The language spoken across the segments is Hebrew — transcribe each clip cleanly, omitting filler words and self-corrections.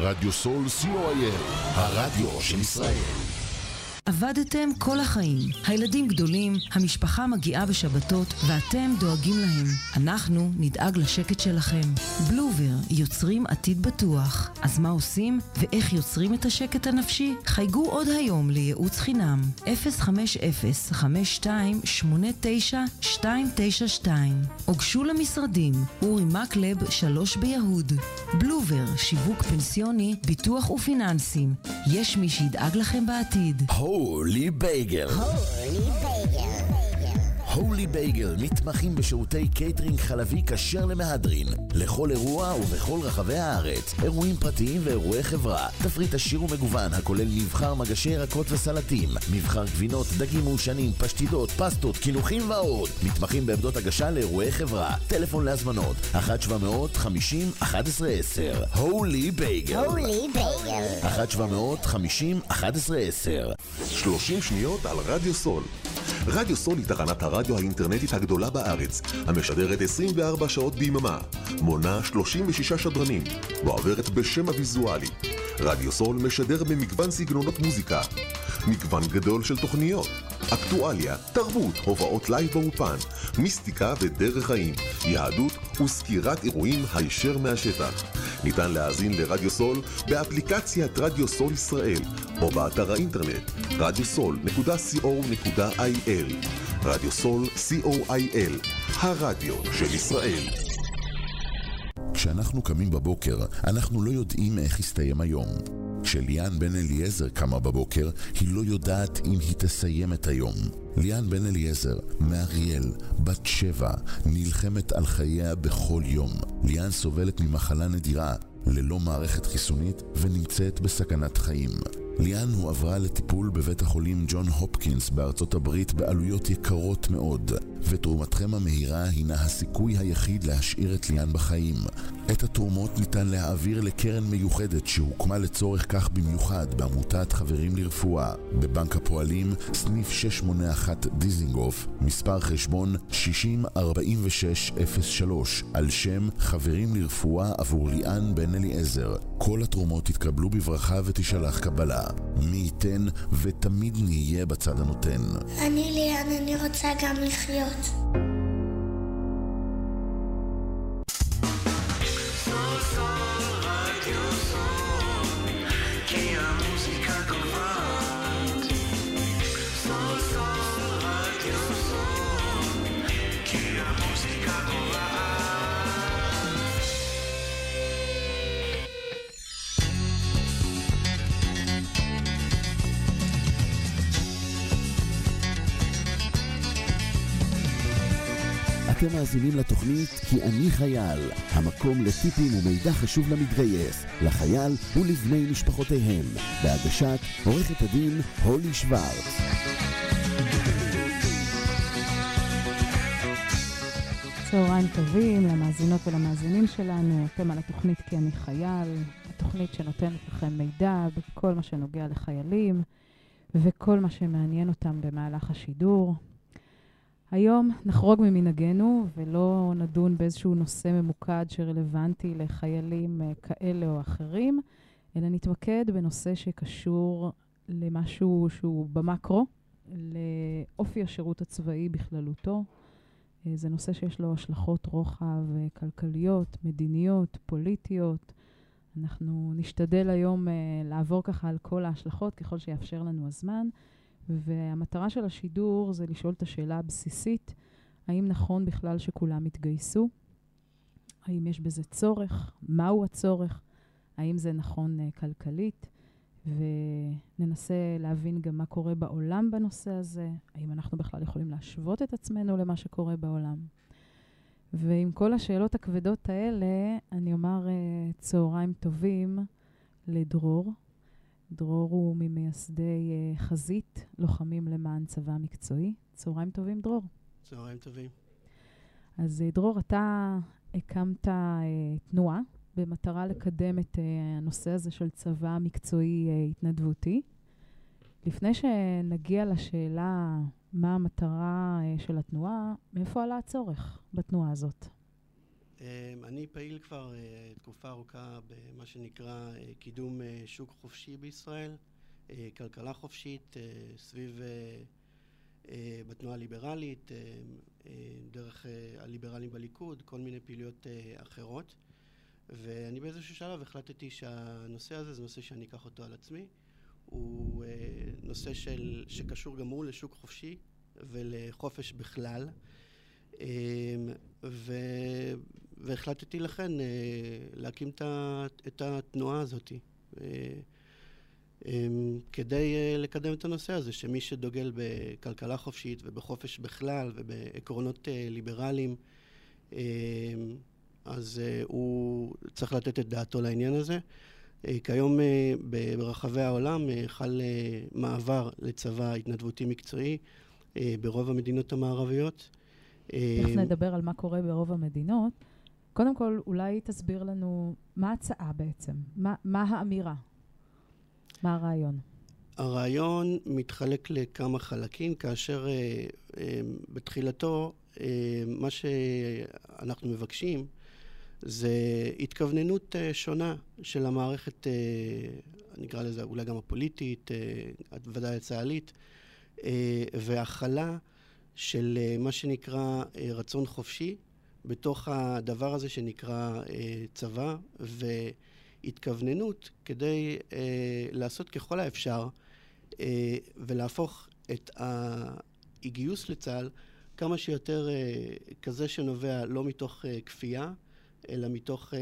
רדיו סול co.il, הרדיו של ישראל. עבדתם כל החיים. הילדים גדולים, המשפחה מגיעה בשבתות, ואתם דואגים להם. אנחנו נדאג לשקט שלכם. בלובר, יוצרים עתיד בטוח. אז מה עושים ואיך יוצרים את השקט הנפשי? חייגו עוד היום לייעוץ חינם. 050-5289-292. הוגשו למשרדים אורי מקלב 3 ביהוד. בלובר, שיווק פנסיוני, ביטוח ופיננסים. יש מי שידאג לכם בעתיד. הולי בייגל. הולי בייגל מתמחים בשירותי קייטרינג חלבי כשר למהדרין לכל אירוע ובכל רחבי הארץ, אירועים פרטיים ואירועי חברה, תפריט עשיר ומגוון הכולל מבחר מגשי ירקות וסלטים, מבחר גבינות, דגים מעושנים, פשטידות, פסטות, קינוחים ועוד. מתמחים בעמדות הגשה לאירועי חברה. טלפון להזמנות 1-750-1110. הולי בייגל. 1-750-1110. 30 שניות על רדיו סול. רדיו סול היא תחנת הרדיו האינטרנטית הגדולה בארץ, המשדרת 24 שעות ביממה, מונה 36 שדרנים, ועוברת בשם הוויזואלי. רדיו סול משדר במגוון סגנונות מוזיקה, מגוון גדול של תוכניות, אקטואליה, תרבות, הופעות לייב באופן, מיסטיקה ודרך חיים, יהדות וסקירת אירועים הישר מהשטח. ניתן להאזין לרדיו סול באפליקציית רדיו סול ישראל או באתר האינטרנט radiosol.co.il. רדיו סול co.il, הרדיו של ישראל. כשאנחנו קמים בבוקר, אנחנו לא יודעים איך יסתיים היום. כשליאן בן אליעזר קמה בבוקר, היא לא יודעת אם היא תסיים את היום. ליאן בן אליעזר, מאריאל, בת 7, נלחמת על חייה בכל יום. ליאן סובלת ממחלה נדירה, ללא מערכת חיסונית, ונמצאת בסכנת חיים. ליאן הועברה לטיפול בבית החולים ג'ון הופקינס בארצות הברית בעלויות יקרות מאוד, ותרומתכם המהירה הינה הסיכוי היחיד להשאיר את ליאן בחיים. את התרומות ניתן להעביר לקרן מיוחדת שהוקמה לצורך כך במיוחד בעמותת חברים לרפואה, בבנק הפועלים, סניף 681 דיזינגוף, מספר חשבון 604603, על שם חברים לרפואה עבור ליאן בן אליעזר. כל התרומות יתקבלו בברכה ותשלח קבלה. מי ייתן ותמיד נהיה בצד הנותן. אני ליאן, אני רוצה גם לחיות. אתם מאזינים לתוכנית כי אני חייל, המקום לטיפים ומידע חשוב למתגייס, לחייל ולבני משפחותיהם, בהגשת עורכת הדין הולי שוורץ. צהריים טובים למאזינות ולמאזינים שלנו. אתם על התוכנית כי אני חייל, התוכנית שנותנת לכם מידע בכל מה שנוגע לחיילים וכל מה שמעניין אותם במהלך השידור. היום נחרוג ממנהגנו ולא נדון באיזשהו נושא ממוקד שרלוונטי לחיילים כאלה או אחרים, אלא נתמקד בנושא שקשור למשהו שהוא במקרו, לאופי השירות הצבאי בכללותו. זה נושא שיש לו השלכות רוחב כלכליות, מדיניות, פוליטיות. אנחנו נשתדל היום לעבור ככה על כל ההשלכות ככל שיאפשר לנו הזמן. והמטרה של השידור זה לשאול את השאלה הבסיסית, האם נכון בכלל שכולם יתגייסו? האם יש בזה צורך? מהו הצורך? האם זה נכון כלכלית? וננסה להבין גם מה קורה בעולם בנושא הזה, האם אנחנו בכלל יכולים להשוות את עצמנו למה שקורה בעולם. ועם כל השאלות הכבדות האלה, אני אומר צהריים טובים לדרור. דרור הוא ממייסדי חזית, לוחמים למען צבא מקצועי. צהריים טובים, דרור. צהריים טובים. אז דרור, אתה הקמת תנועה במטרה לקדם את הנושא הזה של צבא מקצועי התנדבותי. לפני שנגיע לשאלה מה המטרה של התנועה, מאיפה עלה הצורך בתנועה הזאת? אני פעיל כבר תקופה ארוכה במה שנקרא קידום שוק חופשי בישראל, כלכלה חופשית, סביב בתנועה הליברלית, דרך הליברלים בליכוד, כל מיני פעילויות אחרות. ואני באיזשהו שלב החלטתי שהנושא הזה זה נושא שאני אקח אותו על עצמי. הוא נושא שקשור גם הוא לשוק חופשי ולחופש בכלל. והחלטתי לכן להקים את התנועה הזאת כדי לקדם את הנושא הזה, שמי שדוגל בכלכלה חופשית ובחופש בכלל ובעקרונות ליברליים, אז הוא צריך לתת את דעתו לעניין הזה. כיום ברחבי העולם חל מעבר לצבא התנדבותי מקצועי ברוב המדינות המערביות. תכף נדבר על מה קורה ברוב המדינות. קודם כל, אולי תסביר לנו מה ההצעה בעצם, מה האמירה, מה הרעיון. הרעיון מתחלק לכמה חלקים, כאשר בתחילתו מה שאנחנו מבקשים זה התכווננות שונה של המערכת, נקרא לזה אולי גם הפוליטית, ודאי הצה"לית, והכלה של מה שנקרא רצון חופשי בתוך הדבר הזה שנקרא צבא, והתכווננות כדי לעשות ככל האפשר ולהפוך את הגיוס לצה"ל כמה שיותר כזה שנובע לא מתוך כפייה, אלא מתוך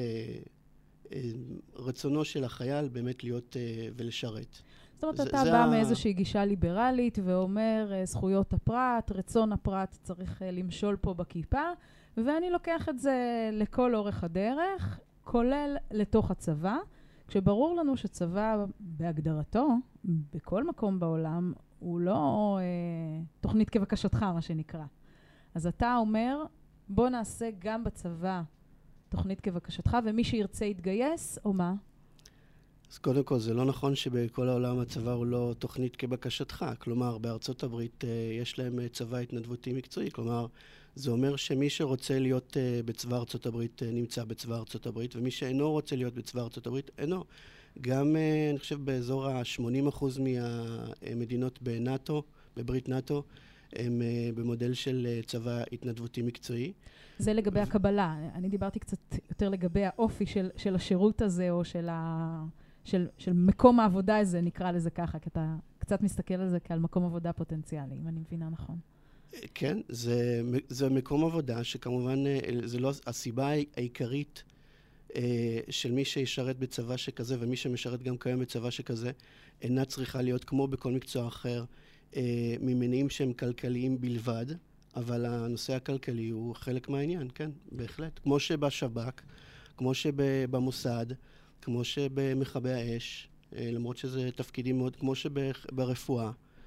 רצונו של החייל באמת להיות ולשרת. זאת אומרת, אתה בא מאיזושהי גישה ליברלית ואומר, זכויות הפרט, רצון הפרט צריך למשול פה בכיפה, ואני לוקח את זה לכל אורך הדרך, כולל לתוך הצבא, כשברור לנו שצבא בהגדרתו, בכל מקום בעולם, הוא לא תוכנית כבקשתך, מה שנקרא. אז אתה אומר, בוא נעשה גם בצבא תוכנית כבקשתך, ומי שירצה יתגייס, או מה? אז קודם כל, זה לא נכון שבכל העולם הצבא הוא לא תוכנית כבקשתך. כלומר, בארצות הברית יש להם צבא התנדבותי מקצועי. כלומר, זה אומר שמי שרוצה להיות בצבא ארצות הברית נמצא בצבא ארצות הברית, ומי שאינו רוצה להיות בצבא ארצות הברית אינו. גם, אני חושב, באזור ה-80% מהמדינות בנאטו, בברית נאטו, הם במודל של צבא התנדבותי מקצועי. זה לגבי הקבלה. אני דיברתי קצת יותר לגבי האופי של השירות הזה, או של מקום העבודה הזה, נקרא לזה ככה, כי אתה קצת מסתכל על זה כעל מקום עבודה פוטנציאלי, אם אני מבינה נכון. כן, זה מקום עבודה שכמובן, זה לא הסיבה העיקרית של מי שישרת בצבא שכזה, ומי שמשרת גם כיום בצבא שכזה, אינה צריכה להיות כמו בכל מקצוע אחר, ממניעים שהם כלכליים בלבד, אבל הנושא הכלכלי הוא חלק מהעניין, כן, בהחלט. כמו שבשב"כ, כמו שבמוסד, כמו שבמכבי האש, למרות שזה תפקידים מאוד, כמו שברפואה,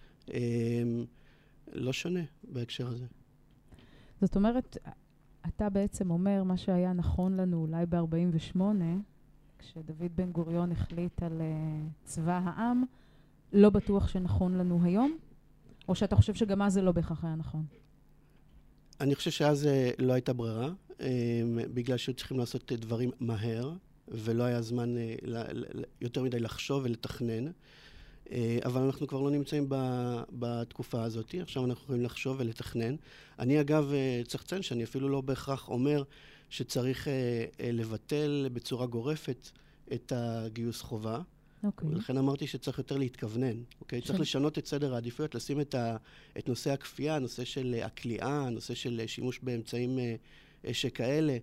לא שונה בהקשר הזה. זאת אומרת, אתה בעצם אומר מה שהיה נכון לנו אולי ב-48, כשדוד בן גוריון החליט על צבא העם, לא בטוח שנכון לנו היום? או שאתה חושב שגם אז זה לא בהכרח היה נכון? אני חושב שאז לא הייתה ברירה, בגלל שהיו צריכים לעשות דברים מהר, ולא היה זמן יותר מדי לחשוב ולתכנן. אבל אנחנו כבר לא נמצאים בתקופה הזאת. עכשיו אנחנו יכולים לחשוב ולתכנן. אני אגב צריך לציין שאני אפילו לא בהכרח אומר שצריך לבטל בצורה גורפת את הגיוס חובה. ולכן אמרתי שצריך יותר להתכוונן. צריך לשנות את סדר העדיפויות, לשים את נושא הכפייה, הנושא של הכליאה, הנושא של שימוש באמצעים שכאלה,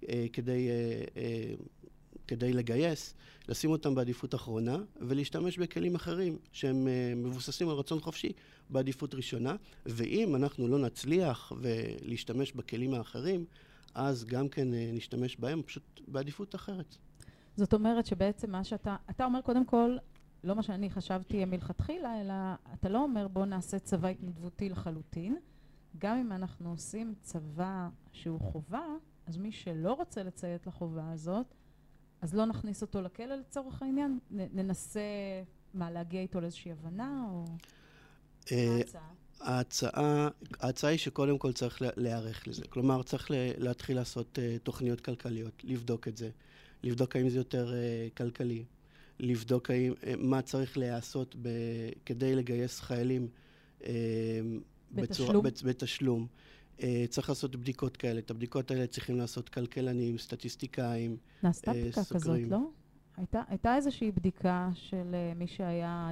כדי לגייס, לשים אותם בעדיפות אחרונה, ולהשתמש בכלים אחרים שהם מבוססים על רצון חופשי בעדיפות ראשונה, ואם אנחנו לא נצליח ולהשתמש בכלים האחרים, אז גם כן נשתמש בהם פשוט בעדיפות אחרת. זאת אומרת שבעצם מה אתה אומר קודם כל, לא מה שאני חשבתי מלכתחילה, אלא אתה לא אומר בוא נעשה צבא התנדבותי לחלוטין, גם אם אנחנו עושים צבא שהוא חובה, אז מי שלא רוצה לציית לחובה הזאת, אז לא נכניס אותו לכלא לצורך העניין? ננסה, להגיע איתו לאיזושהי הבנה או מה ההצעה? ההצעה היא שקודם כל צריך להיערך לזה. כלומר, צריך להתחיל לעשות תוכניות כלכליות, לבדוק את זה. לבדוק האם זה יותר כלכלי. לבדוק מה צריך לעשות כדי לגייס חיילים בתשלום. צריך לעשות בדיקות כאלה. את הבדיקות האלה צריכים לעשות כלכלנים, סטטיסטיקאים, נעשתה בדיקה כזאת, לא? הייתה איזושהי בדיקה של מי שהיה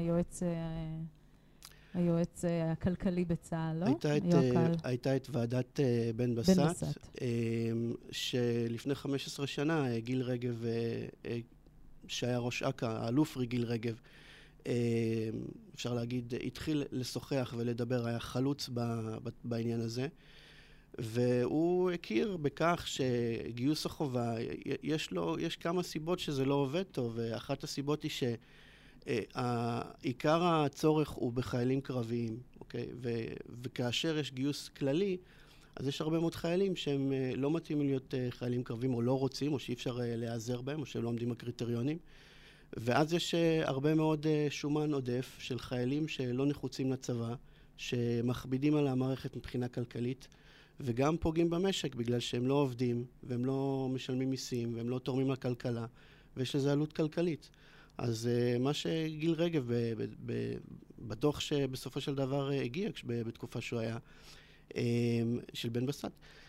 היועץ הכלכלי בצה"ל, לא? הייתה את ועדת בן בסט, שלפני 15 שנה גיל רגב, שהיה ראש אכ"א, האלוף גיל רגב, אפשר להגיד, התחיל לשוחח ולדבר, היה חלוץ בעניין הזה, והוא הכיר בכך שגיוס החובה, יש כמה סיבות שזה לא עובד טוב, ואחת הסיבות היא שעיקר הצורך הוא בחיילים קרביים, אוקיי? וכאשר יש גיוס כללי, אז יש הרבה מאוד חיילים שהם לא מתאימים להיות חיילים קרביים, או לא רוצים, או שאי אפשר להיעזר בהם, או שהם לא עומדים בקריטריונים. ואז יש הרבה מאוד שומן עודף של חיילים שלא נחוצים לצבא, שמכבידים על המערכת מבחינה כלכלית, וגם פוגעים במשק בגלל שהם לא עובדים, והם לא משלמים מיסים, והם לא תורמים לכלכלה, ויש לזה עלות כלכלית. אז מה שגיל רגב בדוח שבסופו של דבר הגיע בתקופה שהוא היה, של בן בסט,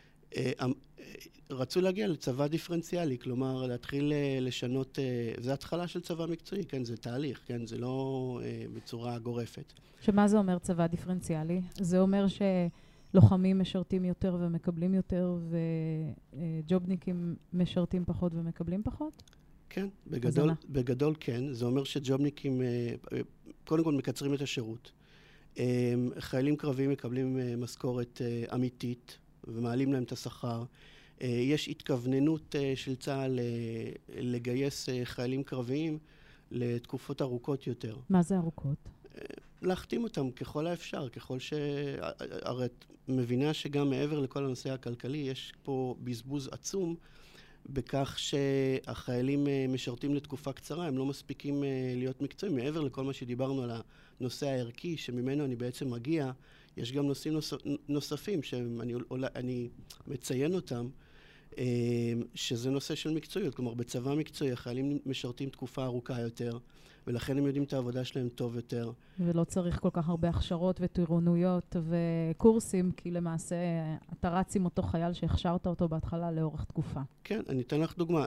רצו להגיע לצבא דיפרנציאלי, כלומר להתחיל לשנות, זה התחלה של צבא מקצועי, כן, זה תהליך, כן, זה לא בצורה גורפת. שמה זה אומר צבא דיפרנציאלי? זה אומר שלוחמים משרתים יותר ומקבלים יותר, וג'ובניקים משרתים פחות ומקבלים פחות? כן, בגדול כן. זה אומר שג'ובניקים, קודם כל מקצרים את השירות. חיילים קרביים מקבלים משכורת אמיתית, ומעלים להם את השכר. יש התכווננות של צה"ל לגייס חיילים קרביים לתקופות ארוכות יותר. מה זה ארוכות? להחתים אותם ככל האפשר, ככל הרי את מבינה שגם מעבר לכל הנושא הכלכלי, יש פה בזבוז עצום בכך שהחיילים משרתים לתקופה קצרה, הם לא מספיקים להיות מקצועיים. מעבר לכל מה שדיברנו על הנושא הערכי, שממנו אני בעצם מגיע, יש גם נושאים נוספים שאני מציין אותם, שזה נושא של מקצועיות. כלומר, בצבא מקצועי, החיילים משרתים תקופה ארוכה יותר, ולכן הם יודעים את העבודה שלהם טוב יותר. ולא צריך כל כך הרבה הכשרות וטירונויות וקורסים, כי למעשה אתה רץ עם אותו חייל שהכשרת אותו בהתחלה לאורך תקופה. כן, אני אתן לך דוגמה.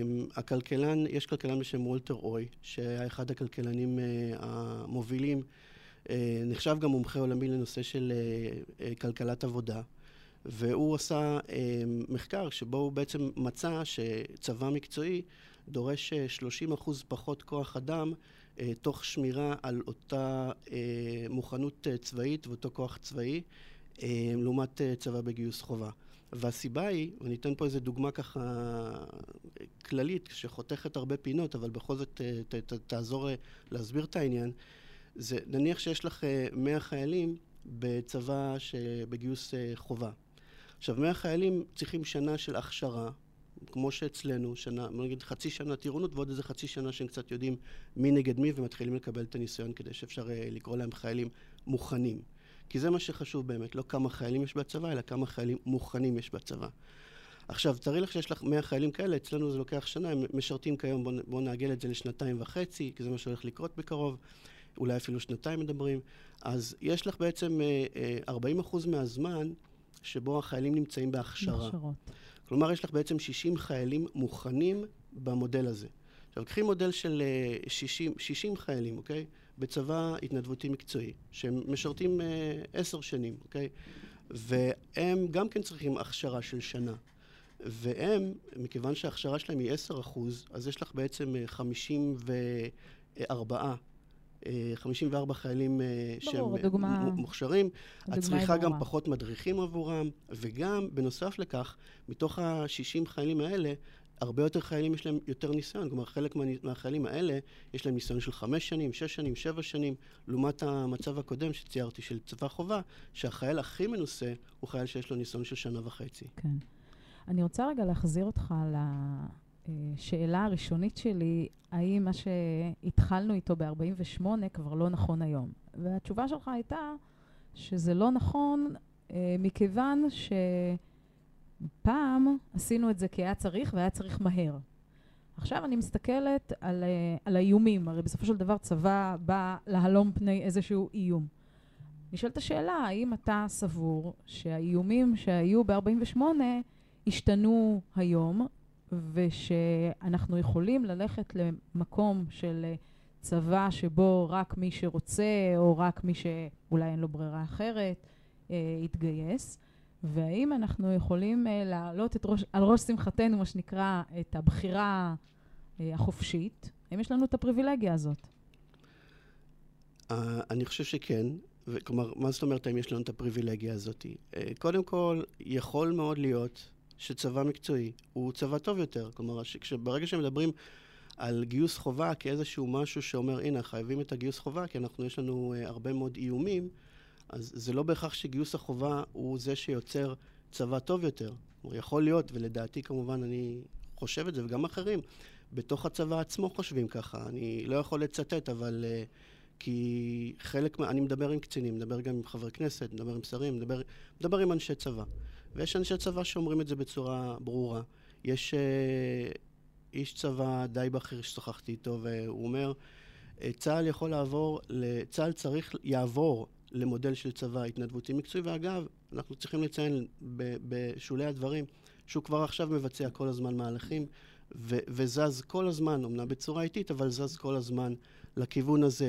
יש כלכלן בשם וולטר אוי, שהיה אחד הכלכלנים המובילים, נחשב גם מומחה עולמי לנושא של כלכלת עבודה, והוא עשה מחקר שבו הוא בעצם מצא שצבא מקצועי דורש 30% פחות כוח אדם, תוך שמירה על אותה מוכנות צבאית ואותו כוח צבאי, לעומת צבא בגיוס חובה. והסיבה היא, ואני אתן פה איזו דוגמה ככה כללית, שחותכת הרבה פינות, אבל בכל זאת תעזור להסביר את העניין, זה נניח שיש לך 100 חיילים בצבא שבגיוס חובה. עכשיו, 100 חיילים צריכים שנה של הכשרה, כמו שאצלנו, שנה, נגיד חצי שנה טירונות, ועוד איזה חצי שנה שהם קצת יודעים מי נגד מי, ומתחילים לקבל את הניסיון כדי שאפשר לקרוא להם חיילים מוכנים. כי זה מה שחשוב באמת, לא כמה חיילים יש בצבא, אלא כמה חיילים מוכנים יש בצבא. עכשיו, תראי לך שיש לך 100 חיילים כאלה, אצלנו זה לוקח שנה, הם משרתים כיום, בואו נעגל את זה ל2.5 שנתיים, כי זה מה שהולך לקרות בקרוב, אולי אפילו 2 מדברים. אז יש לך בעצם 40% מהזמן שבו החיילים נמצאים בהכשרה. כלומר, יש לך בעצם 60 חיילים מוכנים במודל הזה. עכשיו, קחי מודל של 60 חיילים, אוקיי? בצבא התנדבותי מקצועי, שהם משרתים 10 שנים, אוקיי? והם גם כן צריכים הכשרה של שנה. והם, מכיוון שההכשרה שלהם היא 10%, אז יש לך בעצם 54 חיילים שהם מוכשרים. את צריכה גם פחות מדריכים עבורם, וגם בנוסף לכך, מתוך ה-60 חיילים האלה, הרבה יותר חיילים יש להם יותר ניסיון. כלומר, חלק מהחיילים האלה יש להם ניסיון של 5 שנים, 6 שנים, 7 שנים, לעומת המצב הקודם שציירתי של צבא חובה, שהחייל הכי מנוסה הוא חייל שיש לו ניסיון של 1.5 שנה. כן. אני רוצה רגע להחזיר אותך לשאלה הראשונית שלי, האם מה שהתחלנו איתו ב-48 כבר לא נכון היום. והתשובה שלך הייתה שזה לא נכון, מכיוון שפעם עשינו את זה כי היה צריך, והיה צריך מהר. עכשיו אני מסתכלת על האיומים, הרי בסופו של דבר צבא בא להלום פני איזשהו איום. נשאלת השאלה, האם אתה סבור שהאיומים שהיו ב-48 השתנו היום, ושאנחנו יכולים ללכת למקום של צבא שבו רק מי שרוצה, או רק מי שאולי אין לו ברירה אחרת, יתגייס, והאם אנחנו יכולים להעלות על ראש שמחתנו, מה שנקרא, את הבחירה החופשית, האם יש לנו את הפריבילגיה הזאת? אני חושב שכן. כלומר, מה זאת אומרת האם יש לנו את הפריבילגיה הזאת? קודם כל, יכול מאוד להיות שצבא מקצועי הוא צבא טוב יותר. כלומר, ברגע שמדברים על גיוס חובה כאיזשהו משהו שאומר, הנה, חייבים את הגיוס חובה, כי יש לנו הרבה מאוד איומים, אז זה לא בהכרח שגיוס החובה הוא זה שיוצר צבא טוב יותר. הוא יכול להיות, ולדעתי כמובן אני חושב את זה, וגם אחרים, בתוך הצבא עצמו חושבים ככה. אני לא יכול לצטט, אבל כי אני מדבר עם קצינים, מדבר גם עם חברי כנסת, מדבר עם שרים, מדבר עם אנשי צבא. ויש אנשי צבא שאומרים את זה בצורה ברורה. יש איש צבא די בכיר ששוחחתי איתו, והוא אומר, צה"ל צריך יעבור למודל של צבא התנדבותי מקצועי, ואגב, אנחנו צריכים לציין בשולי הדברים, שהוא כבר עכשיו מבצע כל הזמן מהלכים, וזז כל הזמן, אמנם בצורה איטית, אבל זז כל הזמן לכיוון הזה,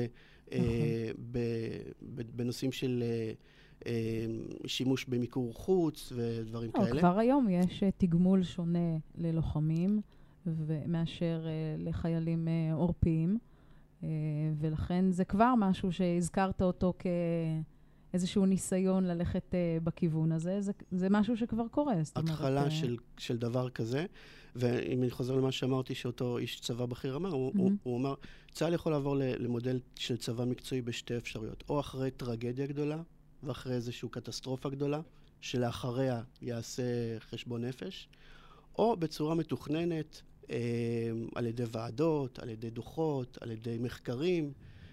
בנושאים של שימוש במיקור חוץ ודברים כאלה. כבר היום יש תגמול שונה ללוחמים, מאשר לחיילים עורפיים, ולכן זה כבר משהו שהזכרת אותו כאיזשהו ניסיון ללכת בכיוון הזה, זה משהו שכבר קורה. התחלה של דבר כזה, ואם אני חוזר למה שאמרתי שאותו איש צבא בכיר אמר, הוא אמר, צה"ל יכול לעבור למודל של צבא מקצועי בשתי אפשרויות, או אחרי טרגדיה גדולה, ואחרי איזושהי קטסטרופה גדולה, שלאחריה יעשה חשבון נפש, או בצורה מתוכננת, על ידי ועדות, על ידי דוחות, על ידי מחקרים,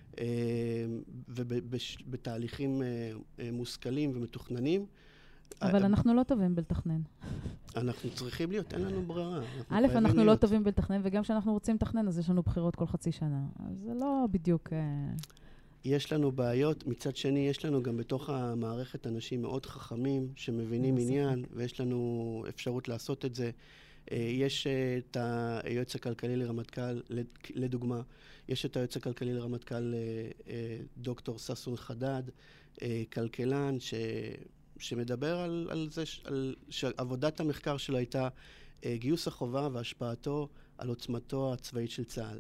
ובתהליכים מושכלים ומתוכננים. אבל אנחנו לא טובים בלתכנן. אנחנו צריכים להיות, אין לנו ברירה. אנחנו לא טובים בלתכנן, וגם כשאנחנו רוצים לתכנן, אז יש לנו בחירות כל חצי שנה. אז זה לא בדיוק... יש לנו בעיות, מצד שני יש לנו גם בתוך המערכת אנשים מאוד חכמים, שמבינים עניין, ויש לנו אפשרות לעשות את זה. יש את היועץ הכלכלי לרמטכ"ל, לדוגמה, יש את היועץ הכלכלי לרמטכ"ל דוקטור ששון חדד, כלכלן, שמדבר על זה, שעבודת המחקר שלו הייתה גיוס החובה והשפעתו על עוצמתו הצבאית של צה"ל.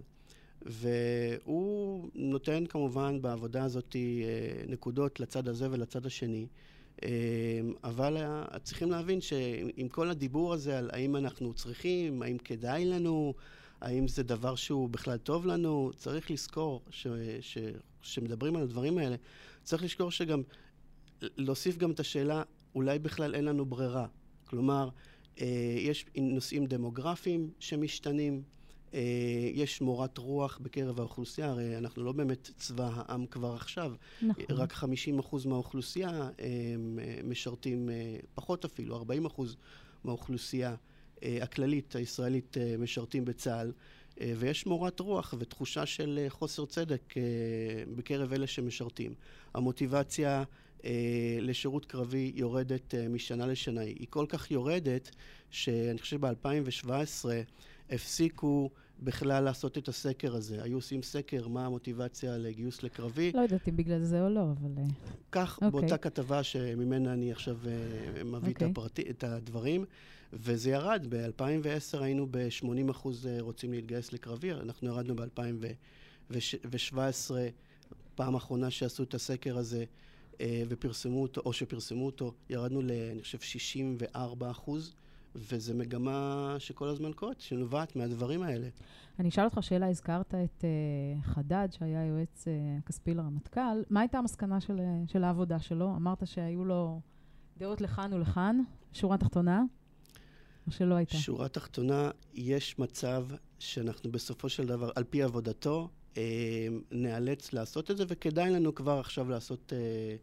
והוא נותן כמובן בעבודה הזאת נקודות לצד הזה ולצד השני, אבל צריכים להבין שעם כל הדיבור הזה על האם אנחנו צריכים, האם כדאי לנו, האם זה דבר שהוא בכלל טוב לנו, צריך לזכור שמדברים על הדברים האלה, צריך לזכור שגם, להוסיף גם את השאלה, אולי בכלל אין לנו ברירה. כלומר, יש נושאים דמוגרפיים שמשתנים, יש מורת רוח בקרב האוכלוסייה, הרי אנחנו לא באמת צבא העם כבר עכשיו, נכון. רק 50% מהאוכלוסייה משרתים, פחות אפילו, 40% מהאוכלוסייה הכללית הישראלית משרתים בצה"ל, ויש מורת רוח ותחושה של חוסר צדק בקרב אלה שמשרתים. המוטיבציה לשירות קרבי יורדת משנה לשנה. היא כל כך יורדת שאני חושב ב-2017 הפסיקו בכלל לעשות את הסקר הזה. היו עושים סקר מה המוטיבציה לגיוס לקרבי. לא יודעת אם בגלל זה או לא, אבל... כך, באותה כתבה שממנה אני עכשיו מביא את הדברים, וזה ירד. ב-2010 היינו ב-80% רוצים להתגייס לקרבי, אנחנו ירדנו ב-2017, פעם האחרונה שעשו את הסקר הזה, ופרסמו אותו, או שפרסמו אותו, ירדנו אני חושב 64%, וזה מגמה שכל הזמן קורית, שנובעת מהדברים האלה. אני אשאל אותך שאלה, הזכרת את חדד, שהיה יועץ כספי לרמטכ"ל. מה הייתה המסקנה של העבודה שלו? אמרת שהיו לו דעות לכאן ולכאן, שורה תחתונה, או שלא הייתה? שורה תחתונה, יש מצב שאנחנו בסופו של דבר, על פי עבודתו, נאלץ לעשות את זה, וכדאי לנו כבר עכשיו לעשות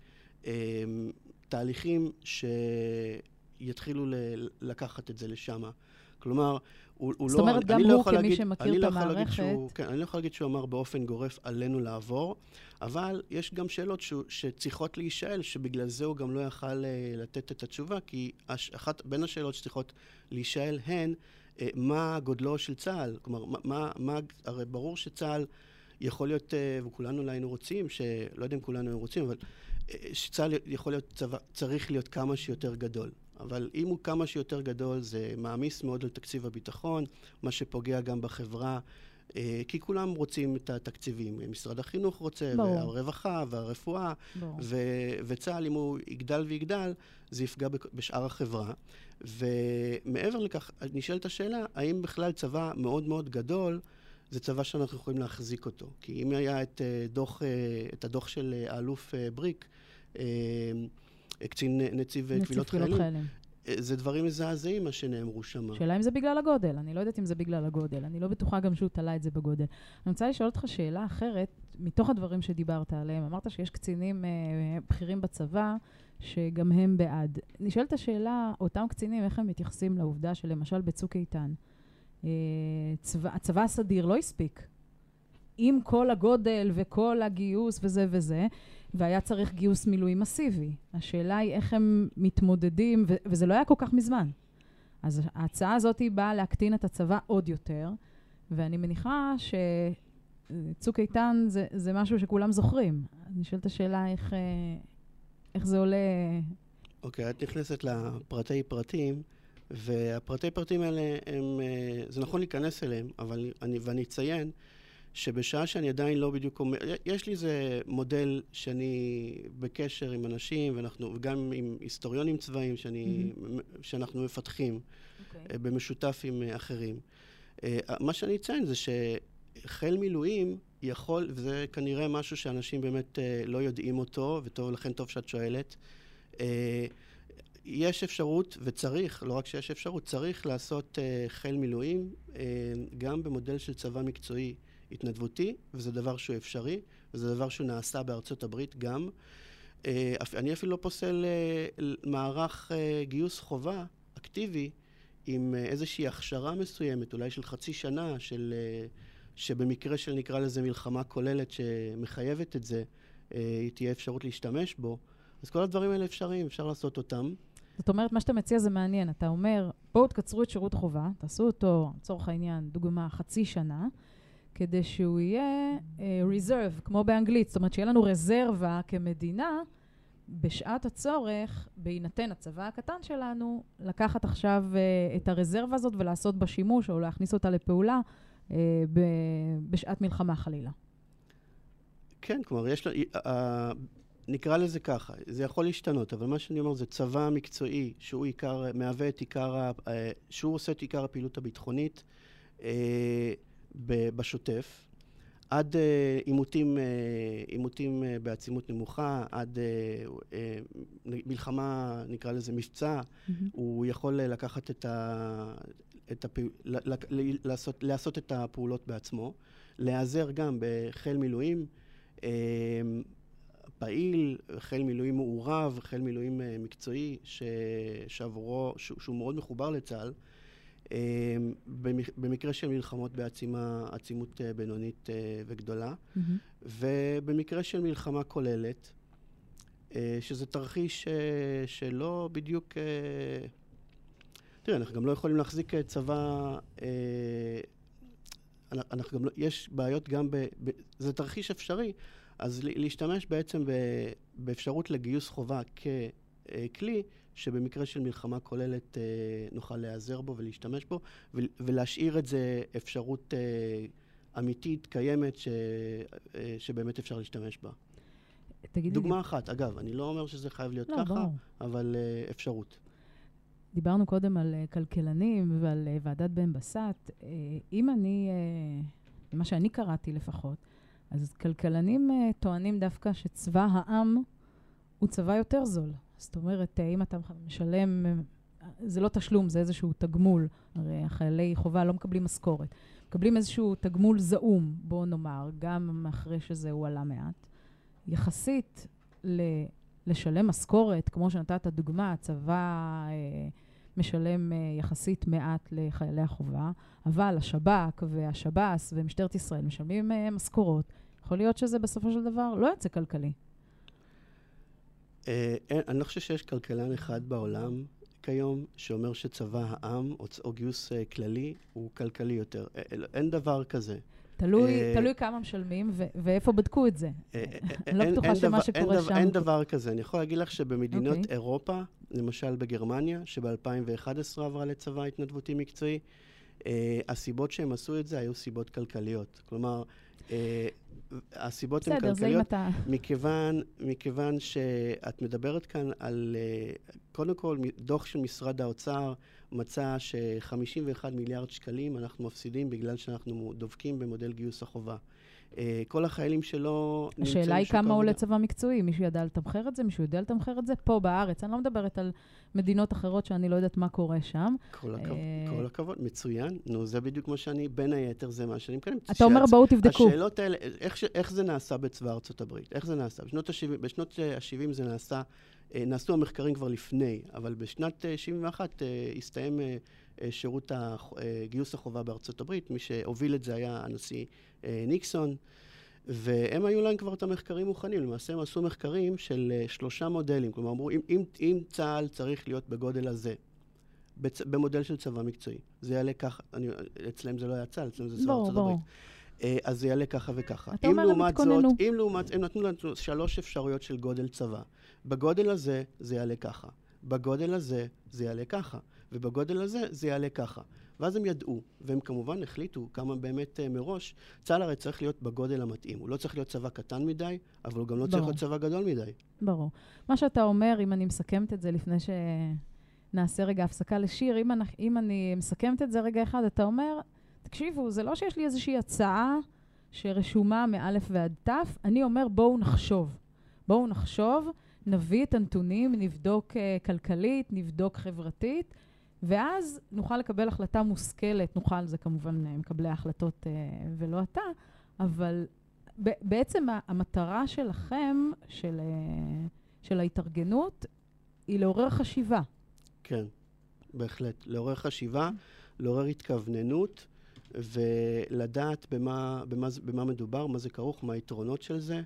תהליכים שיתחילו לקחת את זה לשם. כלומר, זאת אומרת, גם הוא כמי שמכיר את המערכת. אני לא יכול להגיד שהוא אמר באופן גורף עלינו לעבור, אבל יש גם שאלות שצריכות להישאל, שבגלל זה הוא גם לא יכל לתת את התשובה, כי בין השאלות שצריכות להישאל הן, מה גודלו של צה"ל? כלומר, הרי ברור שצה"ל יכול להיות, וכולנו היינו רוצים, לא יודע אם כולנו היינו רוצים, אבל שצה"ל יכול להיות, צריך להיות כמה שיותר גדול. אבל אם הוא כמה שיותר גדול, זה מעמיס מאוד על תקציב הביטחון, מה שפוגע גם בחברה, כי כולם רוצים את התקציבים. משרד החינוך רוצה, והרווחה, והרפואה, וצה"ל, אם הוא יגדל ויגדל, זה יפגע בשאר החברה. ומעבר לכך, נשאלת השאלה, האם בכלל צבא מאוד מאוד גדול, זה צבא שאנחנו יכולים להחזיק אותו? כי אם היה את הדוח של האלוף בריק, קצין נציב קבילות חיילים. זה דברים מזעזעים מה שנאמרו שם. שאלה אם זה בגלל הגודל. אני לא יודעת אם זה בגלל הגודל. אני לא בטוחה גם שהוא תלה את זה בגודל. אני רוצה לשאול אותך שאלה אחרת, מתוך הדברים שדיברת עליהם. אמרת שיש קצינים בכירים בצבא, שגם הם בעד. נשאלת השאלה, אותם קצינים, איך הם מתייחסים לעובדה שלמשל בצוק איתן, הצבא הסדיר לא הספיק. עם כל הגודל וכל הגיוס וזה וזה, והיה צריך גיוס מילואים מסיבי. השאלה היא איך הם מתמודדים, וזה לא היה כל כך מזמן. אז ההצעה הזאת היא באה להקטין את הצבא עוד יותר, ואני מניחה שצוק איתן זה משהו שכולם זוכרים. אני שואלת השאלה איך זה עולה... אוקיי, את נכנסת לפרטי פרטים, והפרטי פרטים האלה, זה נכון להיכנס אליהם, ואני אציין, שבשעה שאני עדיין לא בדיוק אומר, יש לי איזה מודל שאני בקשר עם אנשים, וגם עם היסטוריונים צבאיים שאנחנו מפתחים במשותף עם אחרים. מה שאני אציין זה שחיל מילואים יכול, וזה כנראה משהו שאנשים באמת לא יודעים אותו, ולכן טוב שאת שואלת, יש אפשרות וצריך, לא רק שיש אפשרות, צריך לעשות חיל מילואים גם במודל של צבא מקצועי התנדבותי, וזה דבר שהוא אפשרי, וזה דבר שהוא נעשה בארצות הברית גם. אני אפילו לא פוסל מערך גיוס חובה אקטיבי, עם איזושהי הכשרה מסוימת, אולי של חצי שנה, שבמקרה של נקרא לזה מלחמה כוללת שמחייבת את זה, תהיה אפשרות להשתמש בו. אז כל הדברים האלה אפשריים, אפשר לעשות אותם. זאת אומרת, מה שאתה מציע זה מעניין. אתה אומר, בואו תקצרו את שירות חובה, תעשו אותו, לצורך העניין, דוגמה, חצי שנה, כדי שהוא יהיה reserve, כמו באנגלית. זאת אומרת, שיהיה לנו רזרבה כמדינה, בשעת הצורך, בהינתן הצבא הקטן שלנו, לקחת עכשיו את הרזרבה הזאת ולעשות בה שימוש, או להכניס אותה לפעולה, בשעת מלחמה חלילה. כן, כלומר, נקרא לזה ככה, זה יכול להשתנות, אבל מה שאני אומר זה צבא מקצועי, שהוא מהווה את שהוא עושה את עיקר הפעילות הביטחונית בשוטף, עד עימותים בעצימות נמוכה, עד מלחמה, נקרא לזה מבצע, הוא יכול לקחת לעשות את הפעולות בעצמו, להיעזר גם בחיל מילואים, פעיל, חיל מילואים מעורב, חיל מילואים מקצועי, שהוא מאוד מחובר לצה"ל, במקרה של מלחמות בעצימות בינונית וגדולה, ובמקרה של מלחמה כוללת, שזה תרחיש שלא בדיוק... תראה, אנחנו גם לא יכולים להחזיק צבא... יש בעיות גם זה תרחיש אפשרי, אז להשתמש בעצם באפשרות לגיוס חובה ככלי, שבמקרה של מלחמה כוללת נוכל להיעזר בו ולהשתמש בו, ולהשאיר את זה אפשרות אמיתית, קיימת, שבאמת אפשר להשתמש בה. דוגמה אחת, אגב, אני לא אומר שזה חייב להיות ככה, אבל אפשרות. דיברנו קודם על כלכלנים ועל ועדת בן בסט. אם מה שאני קראתי לפחות, אז כלכלנים טוענים דווקא שצבא העם הוא צבא יותר זול. זאת אומרת, אם אתה משלם, זה לא תשלום, זה איזשהו תגמול. הרי החיילי חובה לא מקבלים משכורת. מקבלים איזשהו תגמול זעום, בוא נאמר, גם אחרי שזה הוא עלה מעט. יחסית לשלם משכורת, כמו שנתת דוגמה, הצבא משלם יחסית מעט לחיילי החובה, אבל השב"כ והשב"ס ומשטרת ישראל משלמים משכורות. יכול להיות שזה בסופו של דבר לא יוצא כלכלי. אני לא חושב שיש כלכלן אחד בעולם כיום שאומר שצבא העם או גיוס כללי הוא כלכלי יותר. אין דבר כזה. תלוי כמה משלמים ואיפה בדקו את זה. אני לא בטוחה שמה שקורה שם. אין דבר כזה. אני יכול להגיד לך שבמדינות אירופה, למשל בגרמניה, שב-2011 עברה לצבא התנדבותי מקצועי, הסיבות שהם עשו את זה היו סיבות כלכליות. כלומר, הסיבות הן כלכליות, מכיוון שאת מדברת כאן על, קודם כל, דוח של משרד האוצר מצא ש51 מיליארד שקלים אנחנו מפסידים בגלל שאנחנו דופקים במודל גיוס החובה. כל החיילים שלא נמצאים... השאלה היא כמה עולה צבא מקצועי. מישהו ידע לתמחר את זה? מישהו יודע לתמחר את זה? פה בארץ. אני לא מדברת על מדינות אחרות שאני לא יודעת מה קורה שם. כל הכבוד, מצוין. נו, זה בדיוק מה שאני, בין היתר זה מה שאני מקדם. אתה אומר, בואו תבדקו. השאלות האלה, איך זה נעשה בצבא ארצות הברית? איך זה נעשה? בשנות ה-70 זה נעשה, נעשו המחקרים כבר לפני, אבל בשנת 71 הסתיים שירות גיוס החובה בארצות הברית. מי שהוביל את זה היה הנשיא ניקסון, והם היו להם כבר את המחקרים מוכנים. למעשה הם עשו מחקרים של 3 מודלים. כלומר, אמרו, אם צה"ל צריך להיות בגודל הזה, במודל של צבא מקצועי, זה יעלה ככה. אצלם זה לא היה צה"ל, אצלם זה צבא ארצות הברית. אז זה יעלה ככה וככה. אתה אומר, הם התכוננו. הם נתנו לנו 3 אפשרויות של גודל צבא. בגודל הזה זה יעלה ככה. בגודל הזה זה יעלה ככה. ובגודל הזה זה יעלה ככה. ואז הם ידעו, והם כמובן החליטו כמה באמת מראש, צה"ל הרי צריך להיות בגודל המתאים. הוא לא צריך להיות צבא קטן מדי, אבל הוא גם לא צריך להיות צבא גדול מדי. ברור. מה שאתה אומר, אם אני מסכמת את זה לפני שנעשה רגע הפסקה לשיר, אם אני מסכמת את זה רגע אחד, אתה אומר, תקשיבו, זה לא שיש לי איזושהי הצעה שרשומה מאלף ועד תף, אני אומר, בואו נחשוב. בואו נחשוב, נביא את הנתונים, נבדוק כלכלית, נבדוק חברתית, ואז נוכל לקבל החלטה מושכלת, נוכל, זה כמובן מקבלי ההחלטות ולא אתה, אבל בעצם המטרה שלכם, של ההתארגנות, היא לעורר חשיבה. כן, בהחלט. לעורר חשיבה, לעורר התכווננות, ולדעת במה מדובר, מה זה כרוך, מה היתרונות של זה,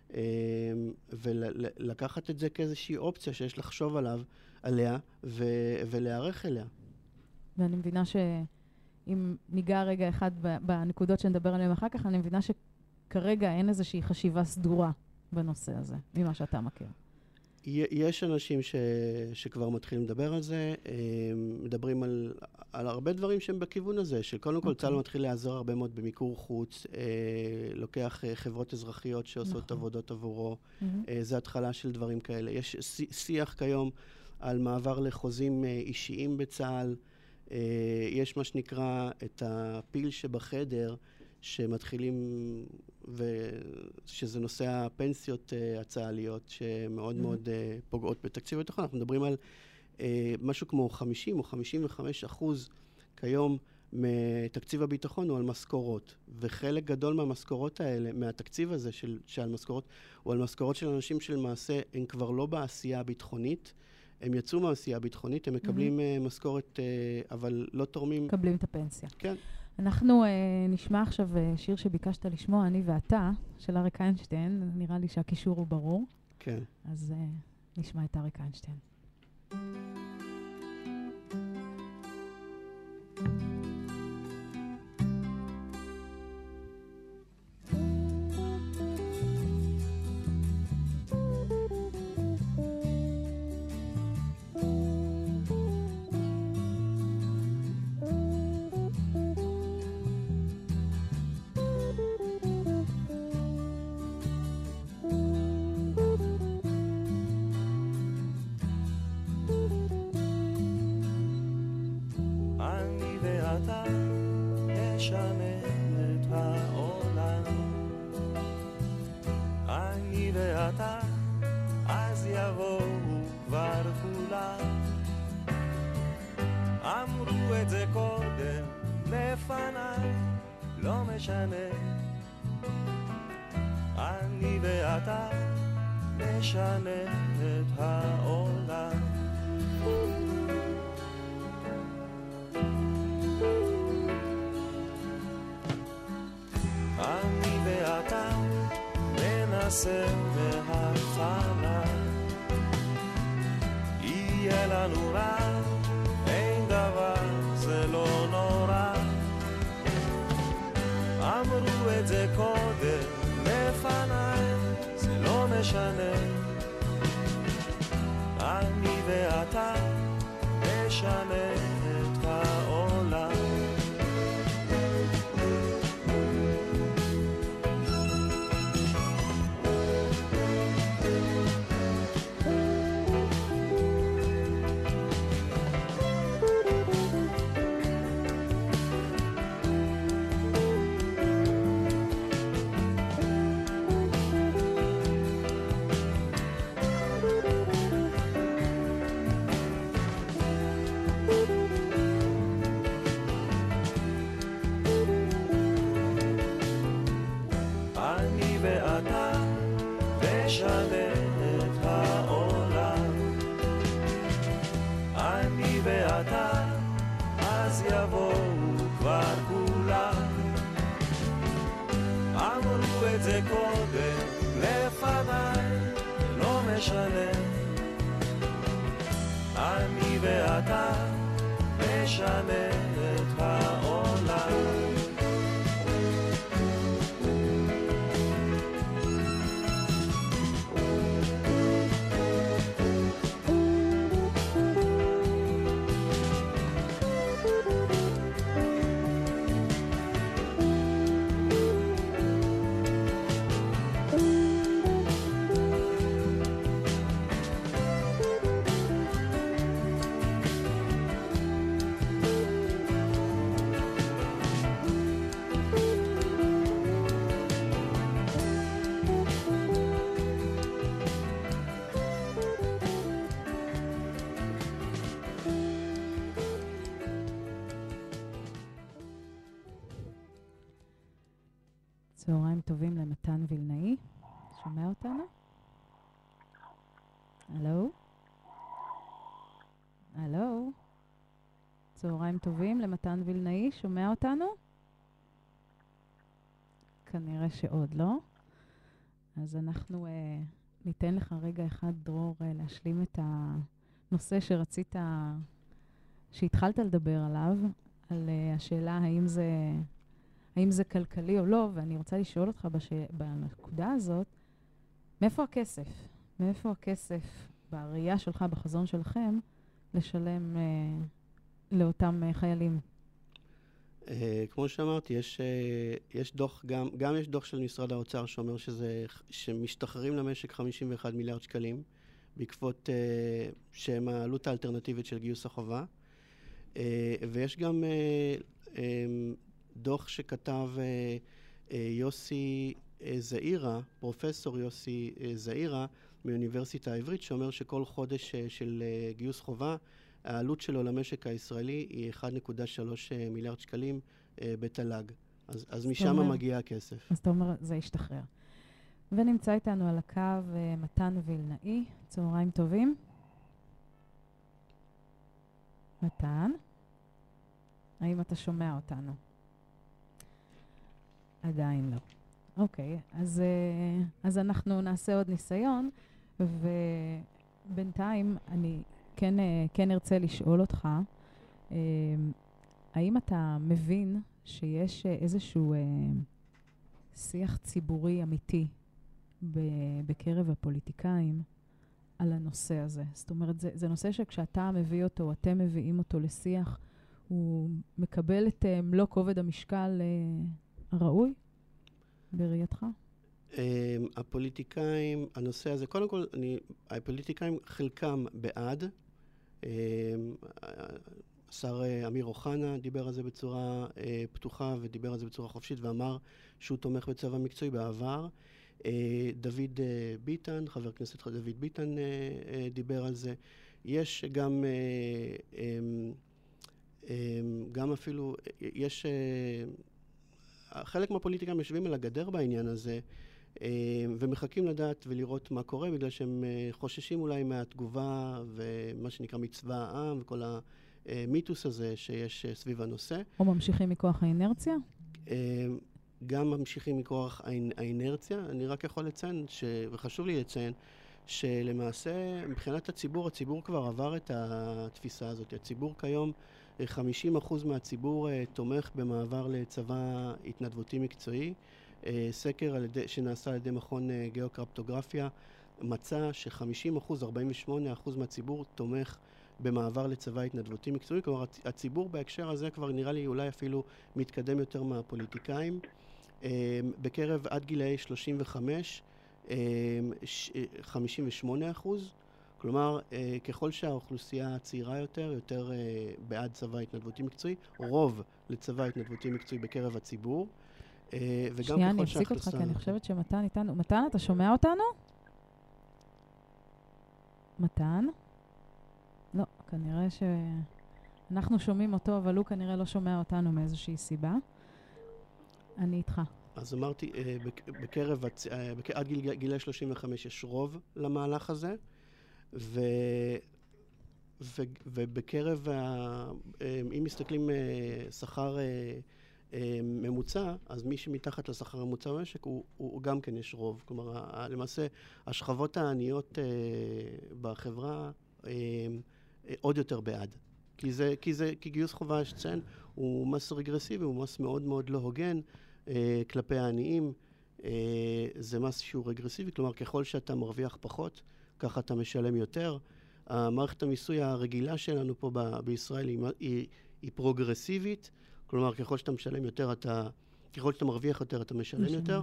ולקחת את זה כאיזושהי אופציה שיש לחשוב עליה ולהערך אליה. ואני מבינה שאם ניגע רגע אחד בנקודות שנדבר עליהן אחר כך, אני מבינה שכרגע אין איזושהי חשיבה סדורה בנושא הזה, ממה שאתה מכיר. יש אנשים שכבר מתחילים לדבר על זה, מדברים על הרבה דברים שהם בכיוון הזה, שקודם כל צה"ל מתחיל לעזור הרבה מאוד במיקור חוץ, לוקח חברות אזרחיות שעושות עבודות עבורו, זה התחלה של דברים כאלה. יש שיח כיום על מעבר לחוזים אישיים בצה"ל, יש מה שנקרא את הפיל שבחדר, שמתחילים, שזה נושא הפנסיות הצה"ליות, שמאוד מאוד פוגעות בתקציב הביטחון. אנחנו מדברים על משהו כמו 50 או 55% כיום מתקציב הביטחון הוא על משכורות. וחלק גדול מהמשכורות האלה, מהתקציב הזה של משכורות, הוא על משכורות של אנשים שלמעשה הם כבר לא בעשייה הביטחונית, הם יצאו מהעשייה הביטחונית, הם מקבלים משכורת, אבל לא תורמים... מקבלים את הפנסיה. כן. אנחנו נשמע עכשיו שיר שביקשת לשמוע, אני ואתה, של אריק איינשטיין. נראה לי שהקישור הוא ברור. כן. אז נשמע את אריק איינשטיין. אני ואתה נשנה את העולם. אני ואתה ננסה מההתחלה, יהיה לנו רע, אין דבר, זה לא נורא. אמרו את זה קודם לפניי, זה לא משנה. אני ואתה נשנה את העולם. זה קודם לפניי, לא משנה. אני ואתה משנה את העולם. צהריים טובים למתן וילנאי, שומע אותנו? הלו? הלו? צהריים טובים למתן וילנאי, שומע אותנו? כנראה שעוד לא. אז אנחנו ניתן לך רגע אחד, דרור, להשלים את הנושא שרצית, שהתחלת לדבר עליו, על השאלה האם זה כלכלי או לא, ואני רוצה לשאול אותך בנקודה הזאת, מאיפה הכסף? מאיפה הכסף בראייה שלך, בחזון שלכם, לשלם לאותם חיילים? כמו שאמרתי, יש דוח, גם יש דוח של משרד האוצר שאומר שמשתחררים למשק 51 מיליארד שקלים, בעקבות שהם העלות האלטרנטיבית של גיוס החובה. ויש גם דוח שכתב יוסי זעירה, פרופסור יוסי זעירה, מאוניברסיטה העברית, שאומר שכל חודש של גיוס חובה, העלות שלו למשק הישראלי היא 1.3 מיליארד שקלים בתל"ג. אז משם מגיע הכסף. אז אתה אומר, זה ישתחרר. ונמצא איתנו על הקו מתן וילנאי. צהריים טובים. מתן, האם אתה שומע אותנו? עדיין לא. אוקיי, אז אנחנו נעשה עוד ניסיון, ובינתיים אני כן ארצה לשאול אותך, האם אתה מבין שיש איזשהו שיח ציבורי אמיתי בקרב הפוליטיקאים על הנושא הזה? זאת אומרת, זה נושא שכשאתה מביא אותו, אתם מביאים אותו לשיח, הוא מקבל את מלוא כובד המשקל הראוי בראייתך? הפוליטיקאים, הנושא הזה, קודם כל, הפוליטיקאים חלקם בעד. השר אמיר אוחנה דיבר על זה בצורה פתוחה ודיבר על זה בצורה חופשית ואמר שהוא תומך בצבא מקצועי בעבר. דוד ביטן, חבר הכנסת דוד ביטן דיבר על זה. יש גם אפילו, יש חלק מהפוליטיקאים יושבים על הגדר בעניין הזה, ומחכים לדעת ולראות מה קורה, בגלל שהם חוששים אולי מהתגובה ומה שנקרא מצבא העם וכל המיתוס הזה שיש סביב הנושא. או ממשיכים מכוח האינרציה? גם ממשיכים מכוח האינרציה. אני רק יכול לציין, וחשוב לי לציין, שלמעשה מבחינת הציבור כבר עבר את התפיסה הזאת. הציבור כיום, 50% מהציבור תומך במעבר לצבא התנדבותי מקצועי. סקר שנעשה על ידי מכון גיאוקרפטוגרפיה מצא ש50%, 48% מהציבור תומך במעבר לצבא התנדבותי מקצועי. כלומר, הציבור בהקשר הזה כבר נראה לי אולי אפילו מתקדם יותר מהפוליטיקאים. בקרב עד גילאי 35, 58%. כלומר, ככל שהאוכלוסייה צעירה יותר בעד צבא התנדבותי מקצועי, רוב לצבא התנדבותי מקצועי בקרב הציבור. שנייה, אני אפסיק אותך, כי אני חושבת שמתן איתנו. מתן, אתה שומע אותנו? מתן? לא, כנראה שאנחנו שומעים אותו, אבל הוא כנראה לא שומע אותנו מאיזושהי סיבה. אני איתך. אז אמרתי, בקרב, עד גילי 35 יש רוב למהלך הזה, ובקרב, אם מסתכלים שכר ממוצע, אז מי שמתחת לשכר הממוצע במשק, הוא גם כן יש רוב. כלומר, למעשה, השכבות העניות בחברה עוד יותר בעד. כי גיוס חובה, יש לציין, הוא מס רגרסיבי, הוא מס מאוד מאוד לא הוגן כלפי העניים. זה מס שהוא רגרסיבי, כלומר, ככל שאתה מרוויח פחות, ככה אתה משלם יותר. המערכת המיסוי הרגילה שלנו פה בישראל היא פרוגרסיבית, כלומר, ככל שאתה משלם יותר, ככל שאתה מרוויח יותר, אתה משלם יותר,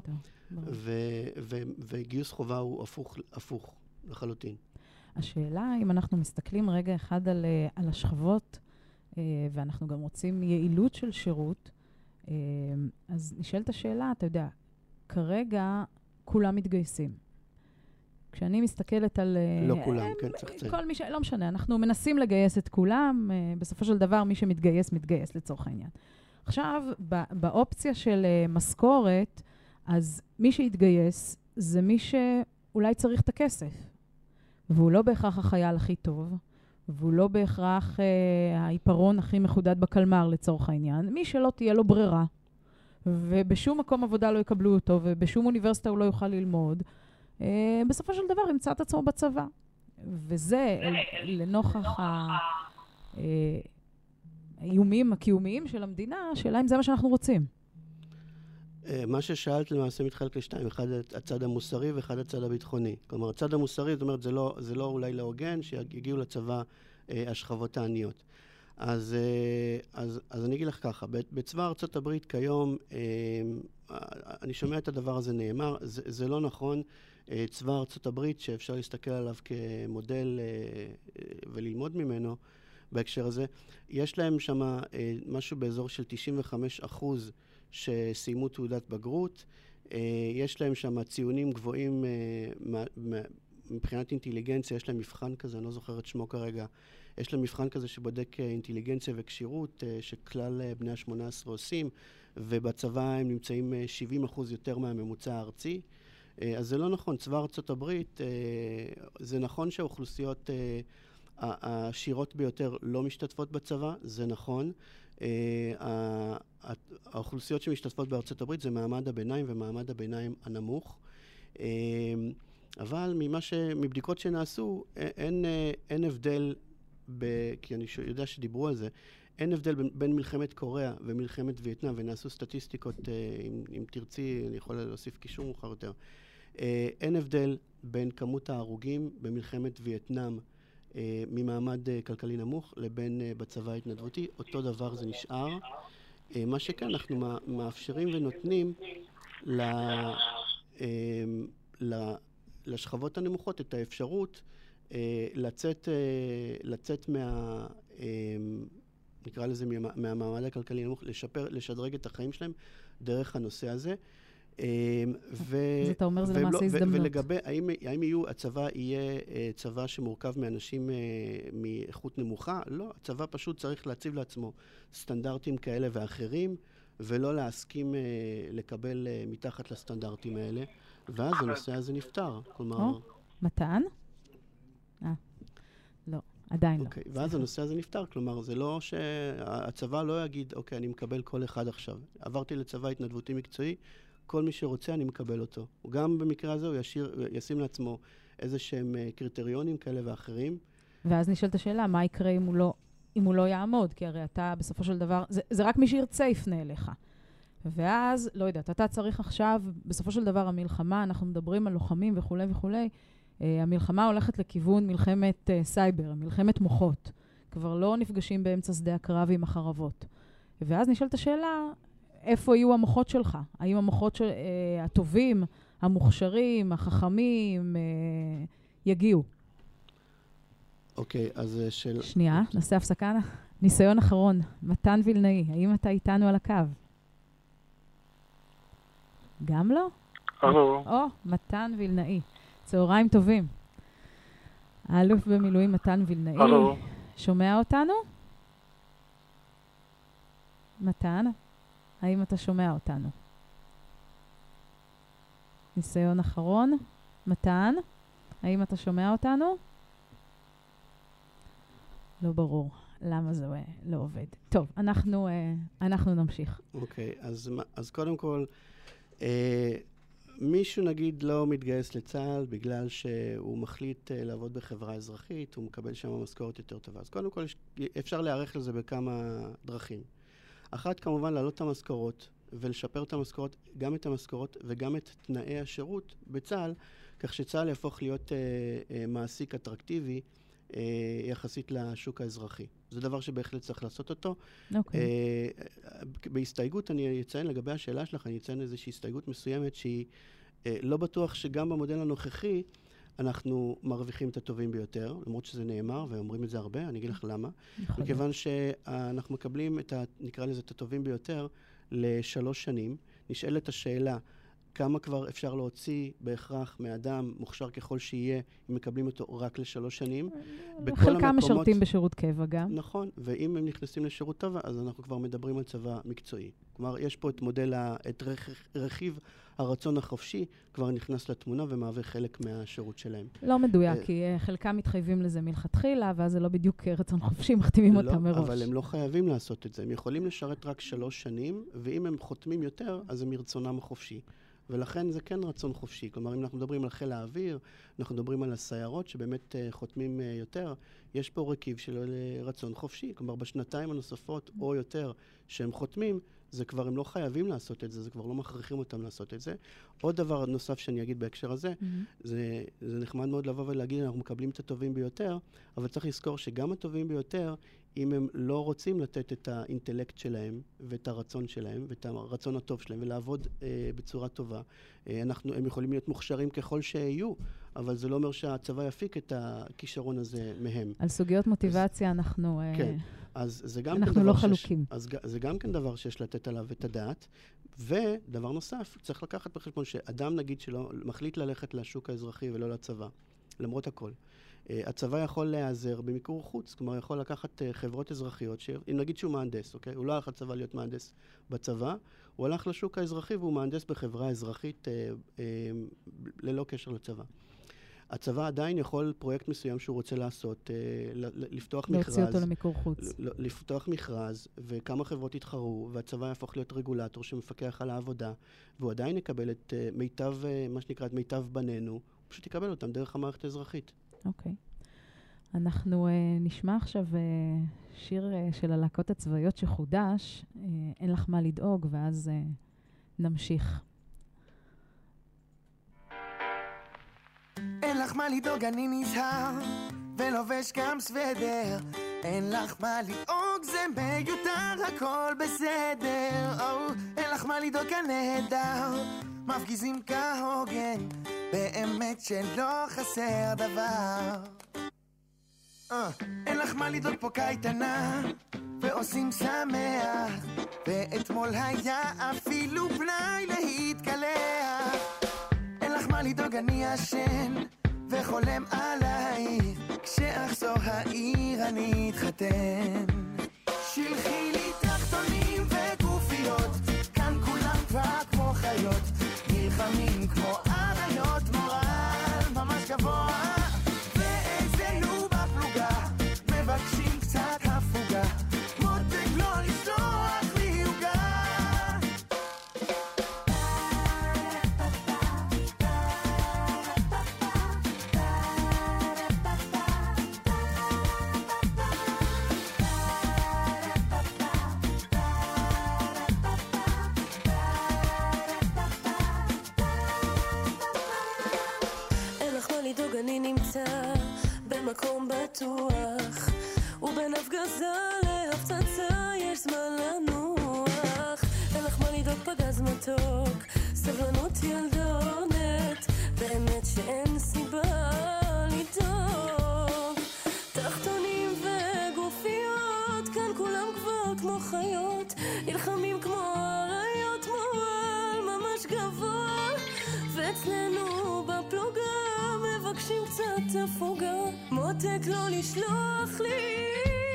וגיוס חובה הוא הפוך לחלוטין. השאלה, אם אנחנו מסתכלים רגע אחד על השכבות, ואנחנו גם רוצים יעילות של שירות, אז נשאלת השאלה, אתה יודע, כרגע כולם מתגייסים. כשאני מסתכלת על... לא כולם, כן, צריך לציין. כל מי לא משנה, אנחנו מנסים לגייס את כולם, בסופו של דבר מי מתגייס לצורך העניין. עכשיו, באופציה של משכורת, אז מי שיתגייס זה מי שאולי צריך את הכסף. והוא לא בהכרח החייל הכי טוב, והוא לא בהכרח העיפרון הכי מחודד בקלמר לצורך העניין. מי שלא תהיה לו ברירה, ובשום מקום עבודה לא יקבלו אותו, ובשום אוניברסיטה הוא לא יוכל ללמוד, בסופו של דבר ימצא את עצמו בצבא. וזה לנוכח האיומים הקיומיים של המדינה, שאלה אם זה מה שאנחנו רוצים. מה ששאלת למעשה מתחלק לשתיים, אחד הצד המוסרי ואחד הצד הביטחוני. כלומר, הצד המוסרי, זאת אומרת, זה לא אולי לא הוגן שיגיעו לצבא השכבות העניות. אז אני אגיד לך ככה, בצבא ארצות הברית כיום, אני שומע את הדבר הזה נאמר, זה לא נכון. צבא ארצות הברית, שאפשר להסתכל עליו כמודל וללמוד ממנו בהקשר הזה, יש להם שם משהו באזור של 95% שסיימו תעודת בגרות, יש להם שם ציונים גבוהים מבחינת אינטליגנציה, יש להם מבחן כזה, אני לא זוכר את שמו כרגע, יש להם מבחן כזה שבודק אינטליגנציה וקשירות, שכלל בני ה-18 עושים, ובצבא הם נמצאים 70% יותר מהממוצע הארצי. אז זה לא נכון, צבא ארצות הברית, זה נכון שהאוכלוסיות העשירות ביותר לא משתתפות בצבא, זה נכון. האוכלוסיות שמשתתפות בארצות הברית זה מעמד הביניים ומעמד הביניים הנמוך. אבל מבדיקות שנעשו, אין הבדל, כי אני יודע שדיברו על זה, אין הבדל בין מלחמת קוריאה ומלחמת וייטנאם, ונעשו סטטיסטיקות, אם תרצי, אני יכול להוסיף קישור מאוחר יותר. אין הבדל בין כמות ההרוגים במלחמת וייטנאם ממעמד כלכלי נמוך לבין בצבא ההתנדבותי. אותו דבר זה נשאר. מה שכן, אנחנו מאפשרים ונותנים לשכבות הנמוכות את האפשרות לצאת נקרא לזה מהמעמד הכלכלי נמוך, לשדרג את החיים שלהם דרך הנושא הזה. אז אתה אומר, זה למעשה הזדמנות. ולגבי, האם הצבא יהיה צבא שמורכב מאנשים מאיכות נמוכה? לא, הצבא פשוט צריך להציב לעצמו סטנדרטים כאלה ואחרים, ולא להסכים לקבל מתחת לסטנדרטים האלה. ואז הנושא הזה נפטר. כלומר... מתן? לא, עדיין לא. אוקיי, ואז הנושא הזה נפטר. כלומר, זה לא שהצבא לא יגיד, אוקיי, אני מקבל כל אחד עכשיו. עברתי לצבא התנדבותי מקצועי, כל מי שרוצה אני מקבל אותו. גם במקרה הזה הוא ישים לעצמו איזה שהם קריטריונים כאלה ואחרים. ואז נשאלת השאלה, מה יקרה אם הוא לא יעמוד? כי הרי אתה בסופו של דבר, זה רק מי שירצה יפנה אליך. ואז, לא יודעת, אתה צריך עכשיו, בסופו של דבר המלחמה, אנחנו מדברים על לוחמים וכו' וכו', המלחמה הולכת לכיוון מלחמת סייבר, מלחמת מוחות. כבר לא נפגשים באמצע שדה הקרב עם החרבות. ואז נשאלת השאלה, איפה יהיו המוחות שלך? האם המוחות הטובים, המוכשרים, החכמים, יגיעו? אוקיי, אז שנייה, נעשה הפסקה. ניסיון אחרון, מתן וילנאי, האם אתה איתנו על הקו? גם לא? הלו. מתן וילנאי. צהריים טובים. האלוף במילואים מתן וילנאי. הלו. שומע אותנו? מתן, האם אתה שומע אותנו? ניסיון אחרון. מתן, האם אתה שומע אותנו? לא ברור. למה זה לא עובד? טוב, אנחנו נמשיך. אוקיי, אז קודם כל, מישהו נגיד לא מתגייס לצה"ל בגלל שהוא מחליט לעבוד בחברה אזרחית, הוא מקבל שם משכורת יותר טובה. אז קודם כל אפשר להיערך לזה בכמה דרכים. אחת כמובן להעלות את המשכורות ולשפר את המשכורות, גם את המשכורות וגם את תנאי השירות בצה"ל, כך שצה"ל יהפוך להיות מעסיק אטרקטיבי יחסית לשוק האזרחי. זה דבר שבהחלט צריך לעשות אותו. בהסתייגות אני אציין לגבי השאלה שלך, אני אציין איזושהי הסתייגות מסוימת שהיא לא בטוח שגם במודל הנוכחי אנחנו מרוויחים את הטובים ביותר, למרות שזה נאמר ואומרים את זה הרבה, אני אגיד לך למה. מכיוון שאנחנו מקבלים נקרא לזה את הטובים ביותר ל3 שנים, נשאלת השאלה כמה כבר אפשר להוציא בהכרח מאדם מוכשר ככל שיהיה, אם מקבלים אותו רק ל3 שנים. חלקם משרתים בשירות קבע גם. נכון, ואם הם נכנסים לשירות טבע, אז אנחנו כבר מדברים על צבא מקצועי. כלומר, יש פה את רכיב הרצון החופשי, כבר נכנס לתמונה ומהווה חלק מהשירות שלהם. לא מדויק, כי חלקם מתחייבים לזה מלכתחילה, ואז זה לא בדיוק רצון חופשי, מחתימים אותם מראש. אבל הם לא חייבים לעשות את זה. הם יכולים לשרת רק 3 שנים, ואם הם חותמים יותר, אז הם מרצונם החופשי. ולכן זה כן רצון חופשי. כלומר, אם אנחנו מדברים על חיל האוויר, אנחנו מדברים על הסיירות שבאמת חותמים יותר, יש פה רכיב של רצון חופשי. כלומר, בשנתיים הנוספות או יותר שהם חותמים, זה כבר הם לא חייבים לעשות את זה, זה כבר לא מכריחים אותם לעשות את זה. עוד דבר נוסף שאני אגיד בהקשר הזה, זה נחמד מאוד לבוא ולהגיד, אנחנו מקבלים את הטובים ביותר, אבל צריך לזכור שגם הטובים ביותר, אם הם לא רוצים לתת את האינטלקט שלהם ואת הרצון שלהם ואת הרצון הטוב שלהם ולעבוד בצורה טובה, הם יכולים להיות מוכשרים ככל שיהיו, אבל זה לא אומר שהצבא יפיק את הכישרון הזה מהם. על סוגיות מוטיבציה אנחנו כן. אז זה גם אנחנו לא חלוקים. אז זה גם כן דבר שיש לתת עליו את הדעת. ודבר נוסף, צריך לקחת בחשבון שאדם נגיד שלא מחליט ללכת לשוק האזרחי ולא לצבא, למרות הכל. הצבא יכול להיעזר במיקור חוץ, כלומר יכול לקחת חברות אזרחיות, אם נגיד שהוא מהנדס, אוקיי? הוא לא הלך לצבא להיות מהנדס בצבא, הוא הלך לשוק האזרחי והוא מהנדס בחברה אזרחית ללא קשר לצבא. הצבא עדיין יכול פרויקט מסוים שהוא רוצה לעשות, לפתוח מכרז. להוציא אותו למיקור חוץ. לפתוח מכרז, וכמה חברות יתחרו, והצבא יהפוך להיות רגולטור שמפקח על העבודה, והוא עדיין יקבל את מיטב, מה שנקרא, את מיטב בנינו, הוא פשוט יקבל אותם דרך המערכת האזרחית. אוקיי. אנחנו נשמע עכשיו שיר של הלהקות הצבאיות שחודש, אין לך מה לדאוג, ואז נמשיך. אין לך מה לדאוג, אני נזהר ולובש גם סוודר. אין לך מה לדאוג, זה מיותר, הכל בסדר. אין לך מה לדאוג, הנהדר מפגיזים כהוגן, באמת שלא חסר דבר. אין לך מה לדאוג, פה קייטנה ועושים שמח, ואתמול היה אפילו פנאי להתקלח. אין לך מה לדאוג, אני ישן וחולם עלייך, כשאחזור העיר אני אתחתן. שלחי לי תחתונים וגופיות, כאן כולם כבר כמו חיות, נלחמים כמו אבא מקום בטוח, ובין הפגזה להפצצה יש זמן לנוח. אין לך מה לדאוג פגז מתוק, סבלנות ילדונת, באמת שאין סיבה לדאוג. תחתונים וגופיות, כאן כולם כבר כמו חיות, נלחמים כמו אריות, מורל ממש גבוה, ואצלנו בפלוגה מבקשים קצת הפוגה, מותק לא לשלוח לי.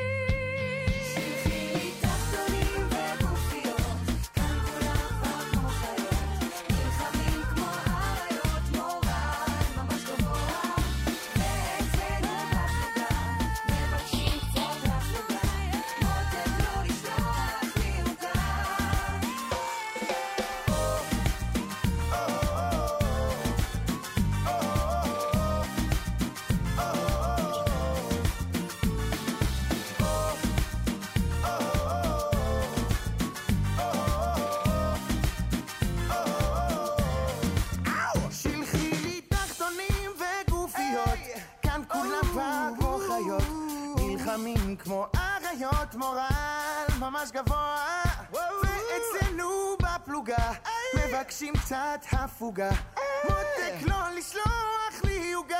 כמו אריות, מורל ממש גבוה, ואצלנו בפלוגה מבקשים קצת הפוגה, מותק לא לשלוח לי יוגה.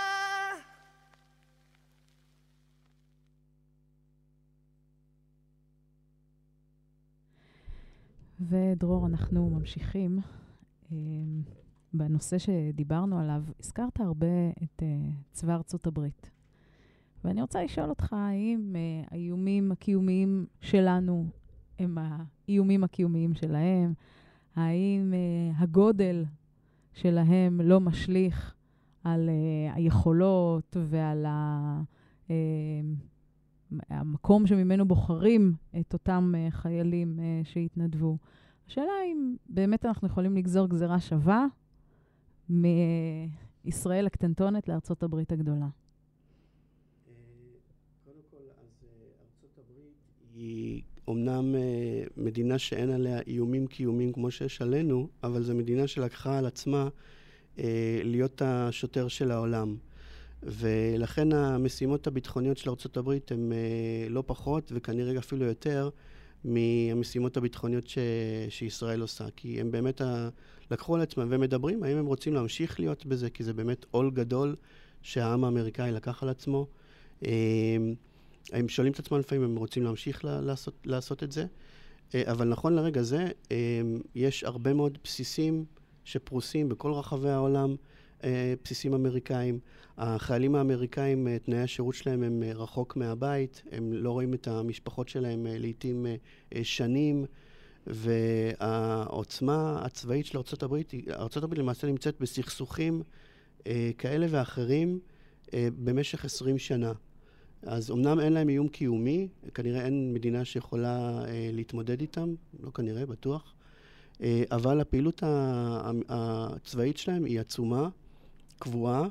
ודרור, אנחנו ממשיכים בנושא שדיברנו עליו. הזכרת הרבה את צבא ארצות הברית. ואני רוצה לשאול אותך, האם האיומים הקיומיים שלנו הם האיומים הקיומיים שלהם? האם הגודל שלהם לא משליך על היכולות ועל המקום שממנו בוחרים את אותם חיילים שהתנדבו? השאלה אם באמת אנחנו יכולים לגזור גזרה שווה מישראל הקטנטונת לארצות הברית הגדולה. היא אומנם מדינה שאין עליה איומים קיומיים כמו שיש עלינו, אבל זו מדינה שלקחה על עצמה להיות השוטר של העולם. ולכן המשימות הביטחוניות של ארצות הברית הן לא פחות, וכנראה אפילו יותר, מהמשימות הביטחוניות שישראל עושה. כי הם באמת לקחו על עצמם ומדברים, האם הם רוצים להמשיך להיות בזה, כי זה באמת עול גדול שהעם האמריקאי לקח על עצמו. הם שואלים את עצמם לפעמים, הם רוצים להמשיך לעשות את זה, אבל נכון לרגע זה, יש הרבה מאוד בסיסים שפרוסים בכל רחבי העולם, בסיסים אמריקאים. החיילים האמריקאים, תנאי השירות שלהם הם רחוק מהבית, הם לא רואים את המשפחות שלהם לעתים שנים, והעוצמה הצבאית של ארצות הברית למעשה נמצאת בסכסוכים כאלה ואחרים במשך 20 שנה. אז אמנם אין להם איום קיומי, כנראה אין מדינה שיכולה להתמודד איתם, לא כנראה, בטוח, אבל הפעילות הצבאית שלהם היא עצומה, קבועה,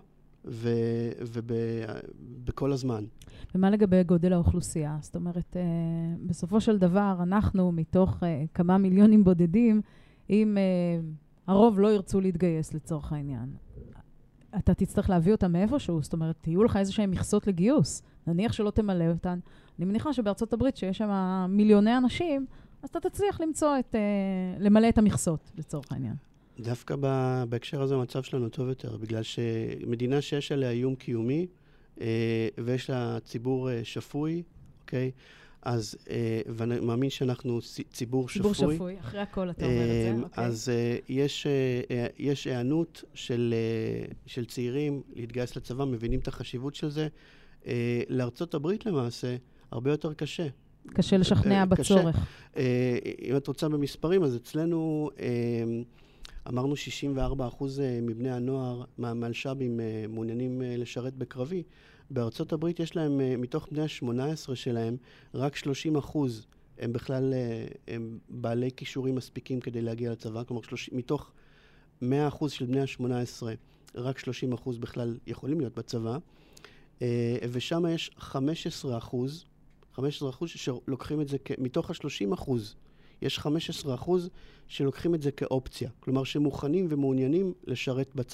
ובכל הזמן. ומה לגבי גודל האוכלוסייה? זאת אומרת, בסופו של דבר, אנחנו מתוך כמה מיליונים בודדים, אם הרוב לא ירצו להתגייס לצורך העניין. אתה תצטרך להביא אותם מאיפשהו, זאת אומרת, תהיו לך איזשהם מכסות לגיוס. נניח שלא תמלא אותן. אני מניחה שבארצות הברית, שיש שם מיליוני אנשים, אז אתה תצליח למלא את המכסות, לצורך העניין. דווקא בהקשר הזה המצב שלנו טוב יותר, בגלל שמדינה שיש עליה איום קיומי, ויש לה ציבור שפוי, אוקיי? אז, ואני מאמין שאנחנו ציבור שפוי. ציבור שפוי, אחרי הכל אתה אומר את זה, אוקיי. אז יש הענות של צעירים להתגייס לצבא, מבינים את החשיבות של זה. לארצות הברית למעשה, הרבה יותר קשה. קשה לשכנע בצורך. אם את רוצה במספרים, אז אצלנו אמרנו 64% מבני הנוער מהמלש"בים מעוניינים לשרת בקרבי. בארצות הברית יש להם, מתוך בני ה-18 שלהם, רק 30% הם בכלל הם בעלי כישורים מספיקים כדי להגיע לצבא. כלומר, מתוך 100% של בני ה-18, רק 30% בכלל יכולים להיות בצבא. ושם יש 15% שלוקחים את זה, מתוך ה-30%, יש 15% שלוקחים את זה כאופציה. כלומר, שמוכנים ומעוניינים לשרת בצבא.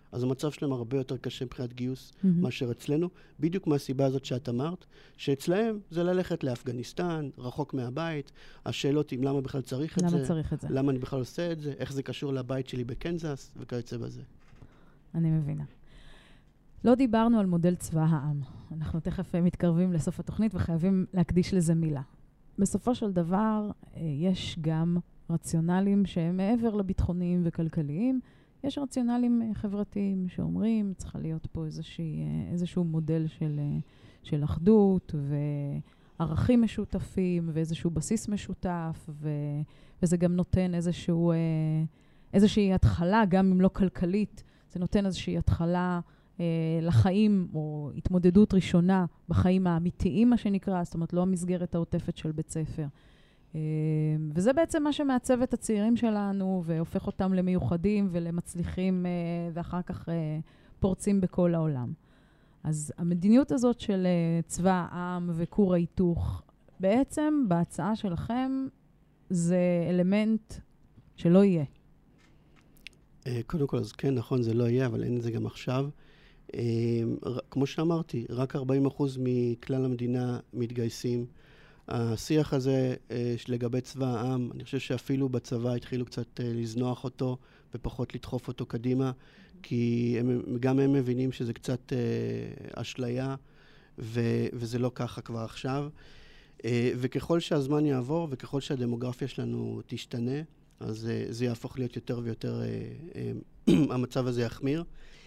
אז המצב שלהם הרבה יותר קשה מבחינת גיוס מאשר אצלנו, בדיוק מהסיבה הזאת שאת אמרת, שאצלהם זה ללכת לאפגניסטן, רחוק מהבית, השאלות עם למה בכלל צריך את זה, למה אני בכלל עושה את זה, איך זה קשור לבית שלי בקנזס, וכיוצא בזה. אני מבינה. לא דיברנו על מודל צבא העם. אנחנו תכף מתקרבים לסוף התוכנית וחייבים להקדיש לזה מילה. בסופו של דבר, יש גם רציונלים שהם מעבר לביטחוניים וכלכליים. יש רציונלים חברתיים שאומרים, צריכה להיות פה איזשהו מודל של אחדות וערכים משותפים ואיזשהו בסיס משותף, וזה גם נותן איזושהי התחלה, גם אם לא כלכלית, זה נותן איזושהי התחלה לחיים או התמודדות ראשונה בחיים האמיתיים, מה שנקרא, זאת אומרת, לא המסגרת העוטפת של בית ספר. וזה בעצם מה שמעצב את הצעירים שלנו והופך אותם למיוחדים ולמצליחים ואחר כך פורצים בכל העולם. אז המדיניות הזאת של צבא העם וכור ההיתוך, בעצם בהצעה שלכם זה אלמנט שלא יהיה. קודם כל, אז כן, נכון, זה לא יהיה, אבל אין את זה גם עכשיו. כמו שאמרתי, רק 40% מכלל המדינה מתגייסים. השיח הזה לגבי צבא העם, אני חושב שאפילו בצבא התחילו קצת לזנוח אותו ופחות לדחוף אותו קדימה, כי גם הם מבינים שזה קצת אשליה, וזה לא ככה כבר עכשיו. וככל שהזמן יעבור וככל שהדמוגרפיה שלנו תשתנה, אז זה יהפוך להיות יותר ויותר, המצב הזה יחמיר.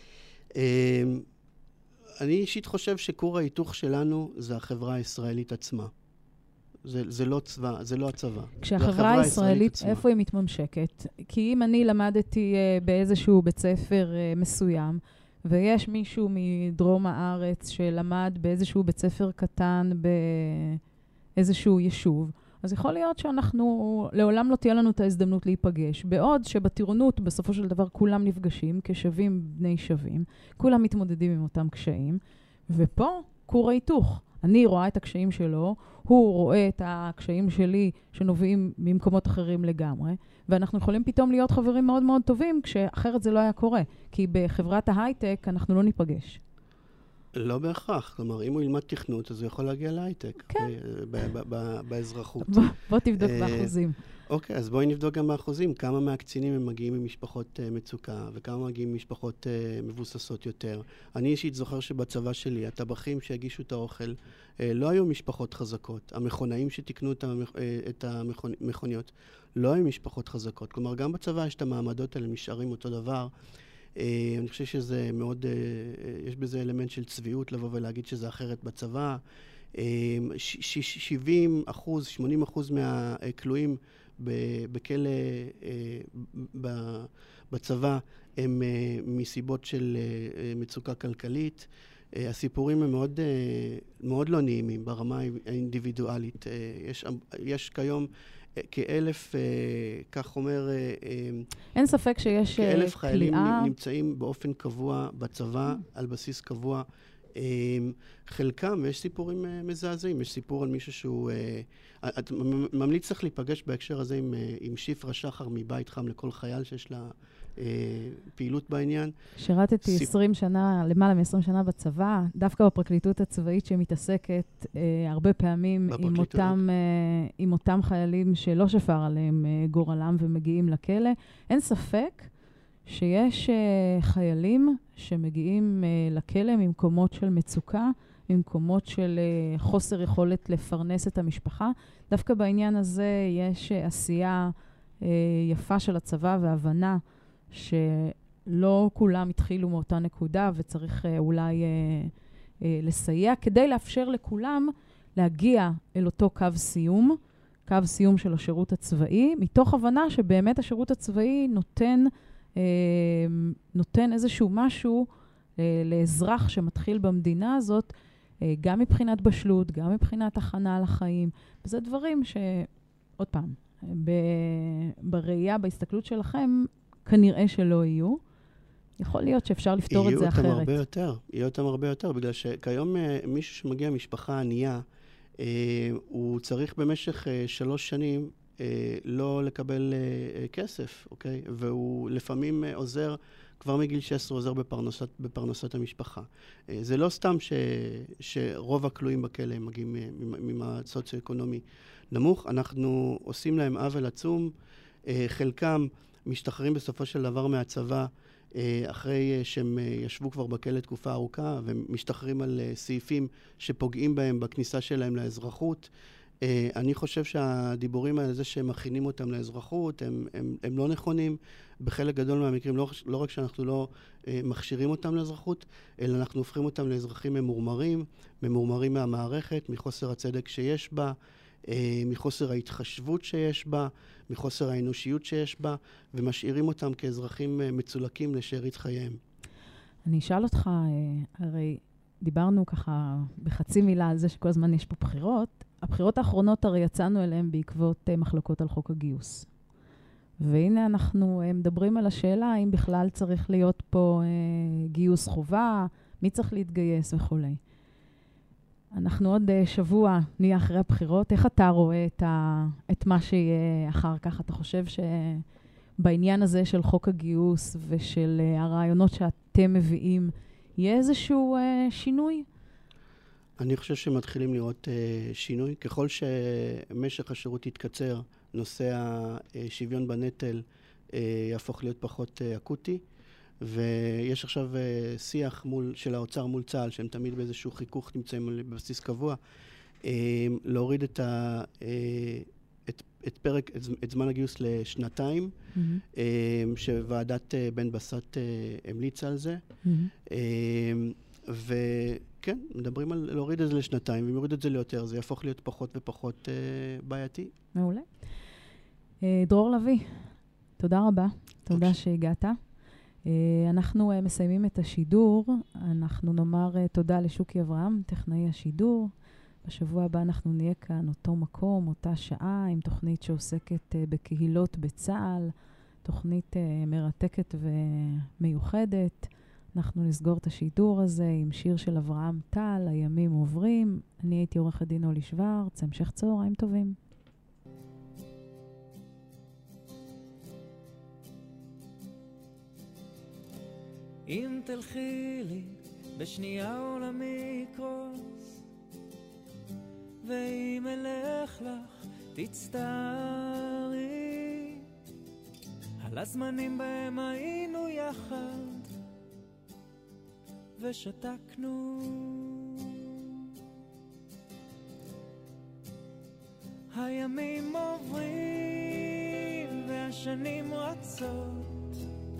אני אישית חושב שכור ההיתוך שלנו זה החברה הישראלית עצמה. זה לא צבא, זה לא הצבא. כשהחברה הישראלית, איפה היא מתממשקת? כי אם אני למדתי באיזשהו בית ספר מסוים, ויש מישהו מדרום הארץ שלמד באיזשהו בית ספר קטן באיזשהו יישוב, אז יכול להיות שאנחנו, לעולם לא תהיה לנו את ההזדמנות להיפגש. בעוד שבטירונות בסופו של דבר כולם נפגשים כשווים בני שווים, כולם מתמודדים עם אותם קשיים, ופה כור ההיתוך. אני רואה את הקשיים שלו, הוא רואה את הקשיים שלי שנובעים ממקומות אחרים לגמרי, ואנחנו יכולים פתאום להיות חברים מאוד מאוד טובים, כשאחרת זה לא היה קורה. כי בחברת ההייטק אנחנו לא ניפגש. לא בהכרח. כלומר, אם הוא ילמד תכנות, אז הוא יכול להגיע להייטק. כן. באזרחות. בוא תבדוק באחוזים. אוקיי, אז בואי נבדוק גם באחוזים. כמה מהקצינים הם מגיעים ממשפחות מצוקה, וכמה מגיעים ממשפחות מבוססות יותר. אני אישית זוכר שבצבא שלי, הטבחים שהגישו את האוכל, לא היו משפחות חזקות. המכונאים שתקנו את המכוניות, לא היו משפחות חזקות. כלומר, גם בצבא יש את המעמדות האלה, נשארים אותו דבר. אני חושב שזה מאוד, יש בזה אלמנט של צביעות לבוא ולהגיד שזה אחרת בצבא. 70%, 80% מהכלואים בכלא בצבא הם מסיבות של מצוקה כלכלית. הסיפורים הם מאוד לא נעימים ברמה האינדיבידואלית. יש כיום כ1,000, כך אומר, אין ספק שיש כליאה. כ1,000 חיילים נמצאים באופן קבוע בצבא, על בסיס קבוע. חלקם, יש סיפורים מזעזעים. יש סיפור על מישהו שהוא... את ממליץ צריך להיפגש בהקשר הזה עם שפרה שחר מבית חם לכל חייל שיש לה פעילות בעניין. שירתתי 20 שנה, למעלה מ-20 שנה בצבא, דווקא בפרקליטות הצבאית שמתעסקת הרבה פעמים עם אותם חיילים שלא שפר עליהם גורלם ומגיעים לכלא. אין ספק שיש חיילים שמגיעים לכלא ממקומות של מצוקה, ממקומות של חוסר יכולת לפרנס את המשפחה. דווקא בעניין הזה יש עשייה יפה של הצבא והבנה שלא כולם התחילו מאותה נקודה, וצריך אולי לסייע כדי לאפשר לכולם להגיע אל אותו קו סיום של השירות הצבאי, מתוך הבנה שבאמת השירות הצבאי נותן איזשהו משהו לאזרח שמתחיל במדינה הזאת, גם מבחינת בשלות, גם מבחינת הכנה לחיים. וזה דברים שעוד פעם, בראייה, בהסתכלות שלכם, כנראה שלא יהיו. יכול להיות שאפשר לפתור את זה אחרת. יהיו אותם הרבה יותר, בגלל שכיום מישהו שמגיע משפחה ענייה, הוא צריך במשך 3 שנים לא לקבל כסף, אוקיי? והוא לפעמים עוזר כבר מגיל 16 עוזר בפרנסת המשפחה. זה לא סתם שרוב הכלואים בכלא מגיעים סוציו-אקונומי נמוך, אנחנו עושים להם עוול עצום, חלקם משתחררים בסופו של דבר מהצבא, אחרי שהם ישבו כבר בכלא תקופה ארוכה, ומשתחררים על סעיפים שפוגעים בהם בכניסה שלהם לאזרחות. אני חושב שהדיבורים האלה, זה שהם מכינים אותם לאזרחות, הם לא נכונים. בחלק גדול מהמקרים, לא רק שאנחנו לא מכשירים אותם לאזרחות, אלא אנחנו הופכים אותם לאזרחים ממורמרים מהמערכת, מחוסר הצדק שיש בה, מחוסר ההתחשבות שיש בה, מחוסר האנושיות שיש בה, ומשאירים אותם כאזרחים מצולקים לשארית חייהם. אני אשאל אותך, הרי דיברנו ככה בחצי מילה על זה שכל הזמן יש פה בחירות. הבחירות האחרונות הרי יצאנו אליהם בעקבות מחלוקות על חוק הגיוס. והנה אנחנו מדברים על השאלה האם בכלל צריך להיות פה גיוס חובה, מי צריך להתגייס וכו'. אנחנו עוד שבוע נהיה אחרי הבחירות. איך אתה רואה את מה שיהיה אחר כך? אתה חושב שבעניין הזה של חוק הגיוס ושל הרעיונות שאתם מביאים, יהיה איזשהו שינוי? אני חושב שמתחילים לראות שינוי. ככל שמשך השירות יתקצר, נושא השוויון בנטל יהפוך להיות פחות אקוטי. ויש עכשיו שיח של האוצר מול צה"ל, שהם תמיד באיזשהו חיכוך נמצאים בבסיס קבוע, להוריד את זמן הגיוס לשנתיים, שוועדת בן בסט המליצה על זה. וכן, מדברים על להוריד את זה לשנתיים, ואם יוריד את זה ליותר, זה יהפוך להיות פחות ופחות בעייתי. מעולה. דרור לוי, תודה רבה. תודה שהגעת. אנחנו מסיימים את השידור. אנחנו נאמר תודה לשוקי אברהם, טכנאי השידור. בשבוע הבא אנחנו נהיה כאן אותו מקום, אותה שעה, עם תוכנית שעוסקת בקהילות בצה"ל, תוכנית מרתקת ומיוחדת. אנחנו נסגור את השידור הזה עם שיר של אברהם טל, הימים עוברים. אני הייתי עורכת דין אולי שוורץ, המשך צהריים טובים. אם תלכי לי בשנייה עולמי קרוס, ואם אלך לך תצטערי על הזמנים בהם היינו יחד ושתקנו. הימים עוברים והשנים רצות,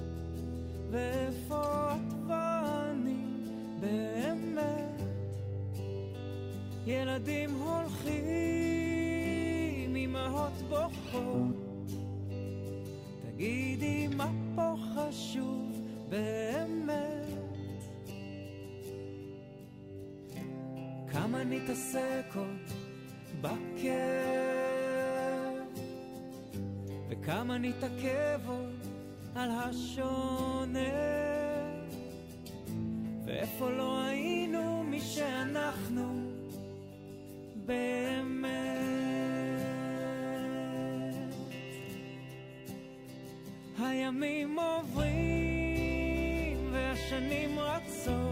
ואיפה את ואני באמת? ילדים הולכים, אמהות בוכות, תגידי מה פה חשוב באמת? כמה נתעסק עוד בכאב, וכמה נתעכב עוד על השונה, ואיפה לא היינו מי שאנחנו באמת. הימים עוברים והשנים רצות,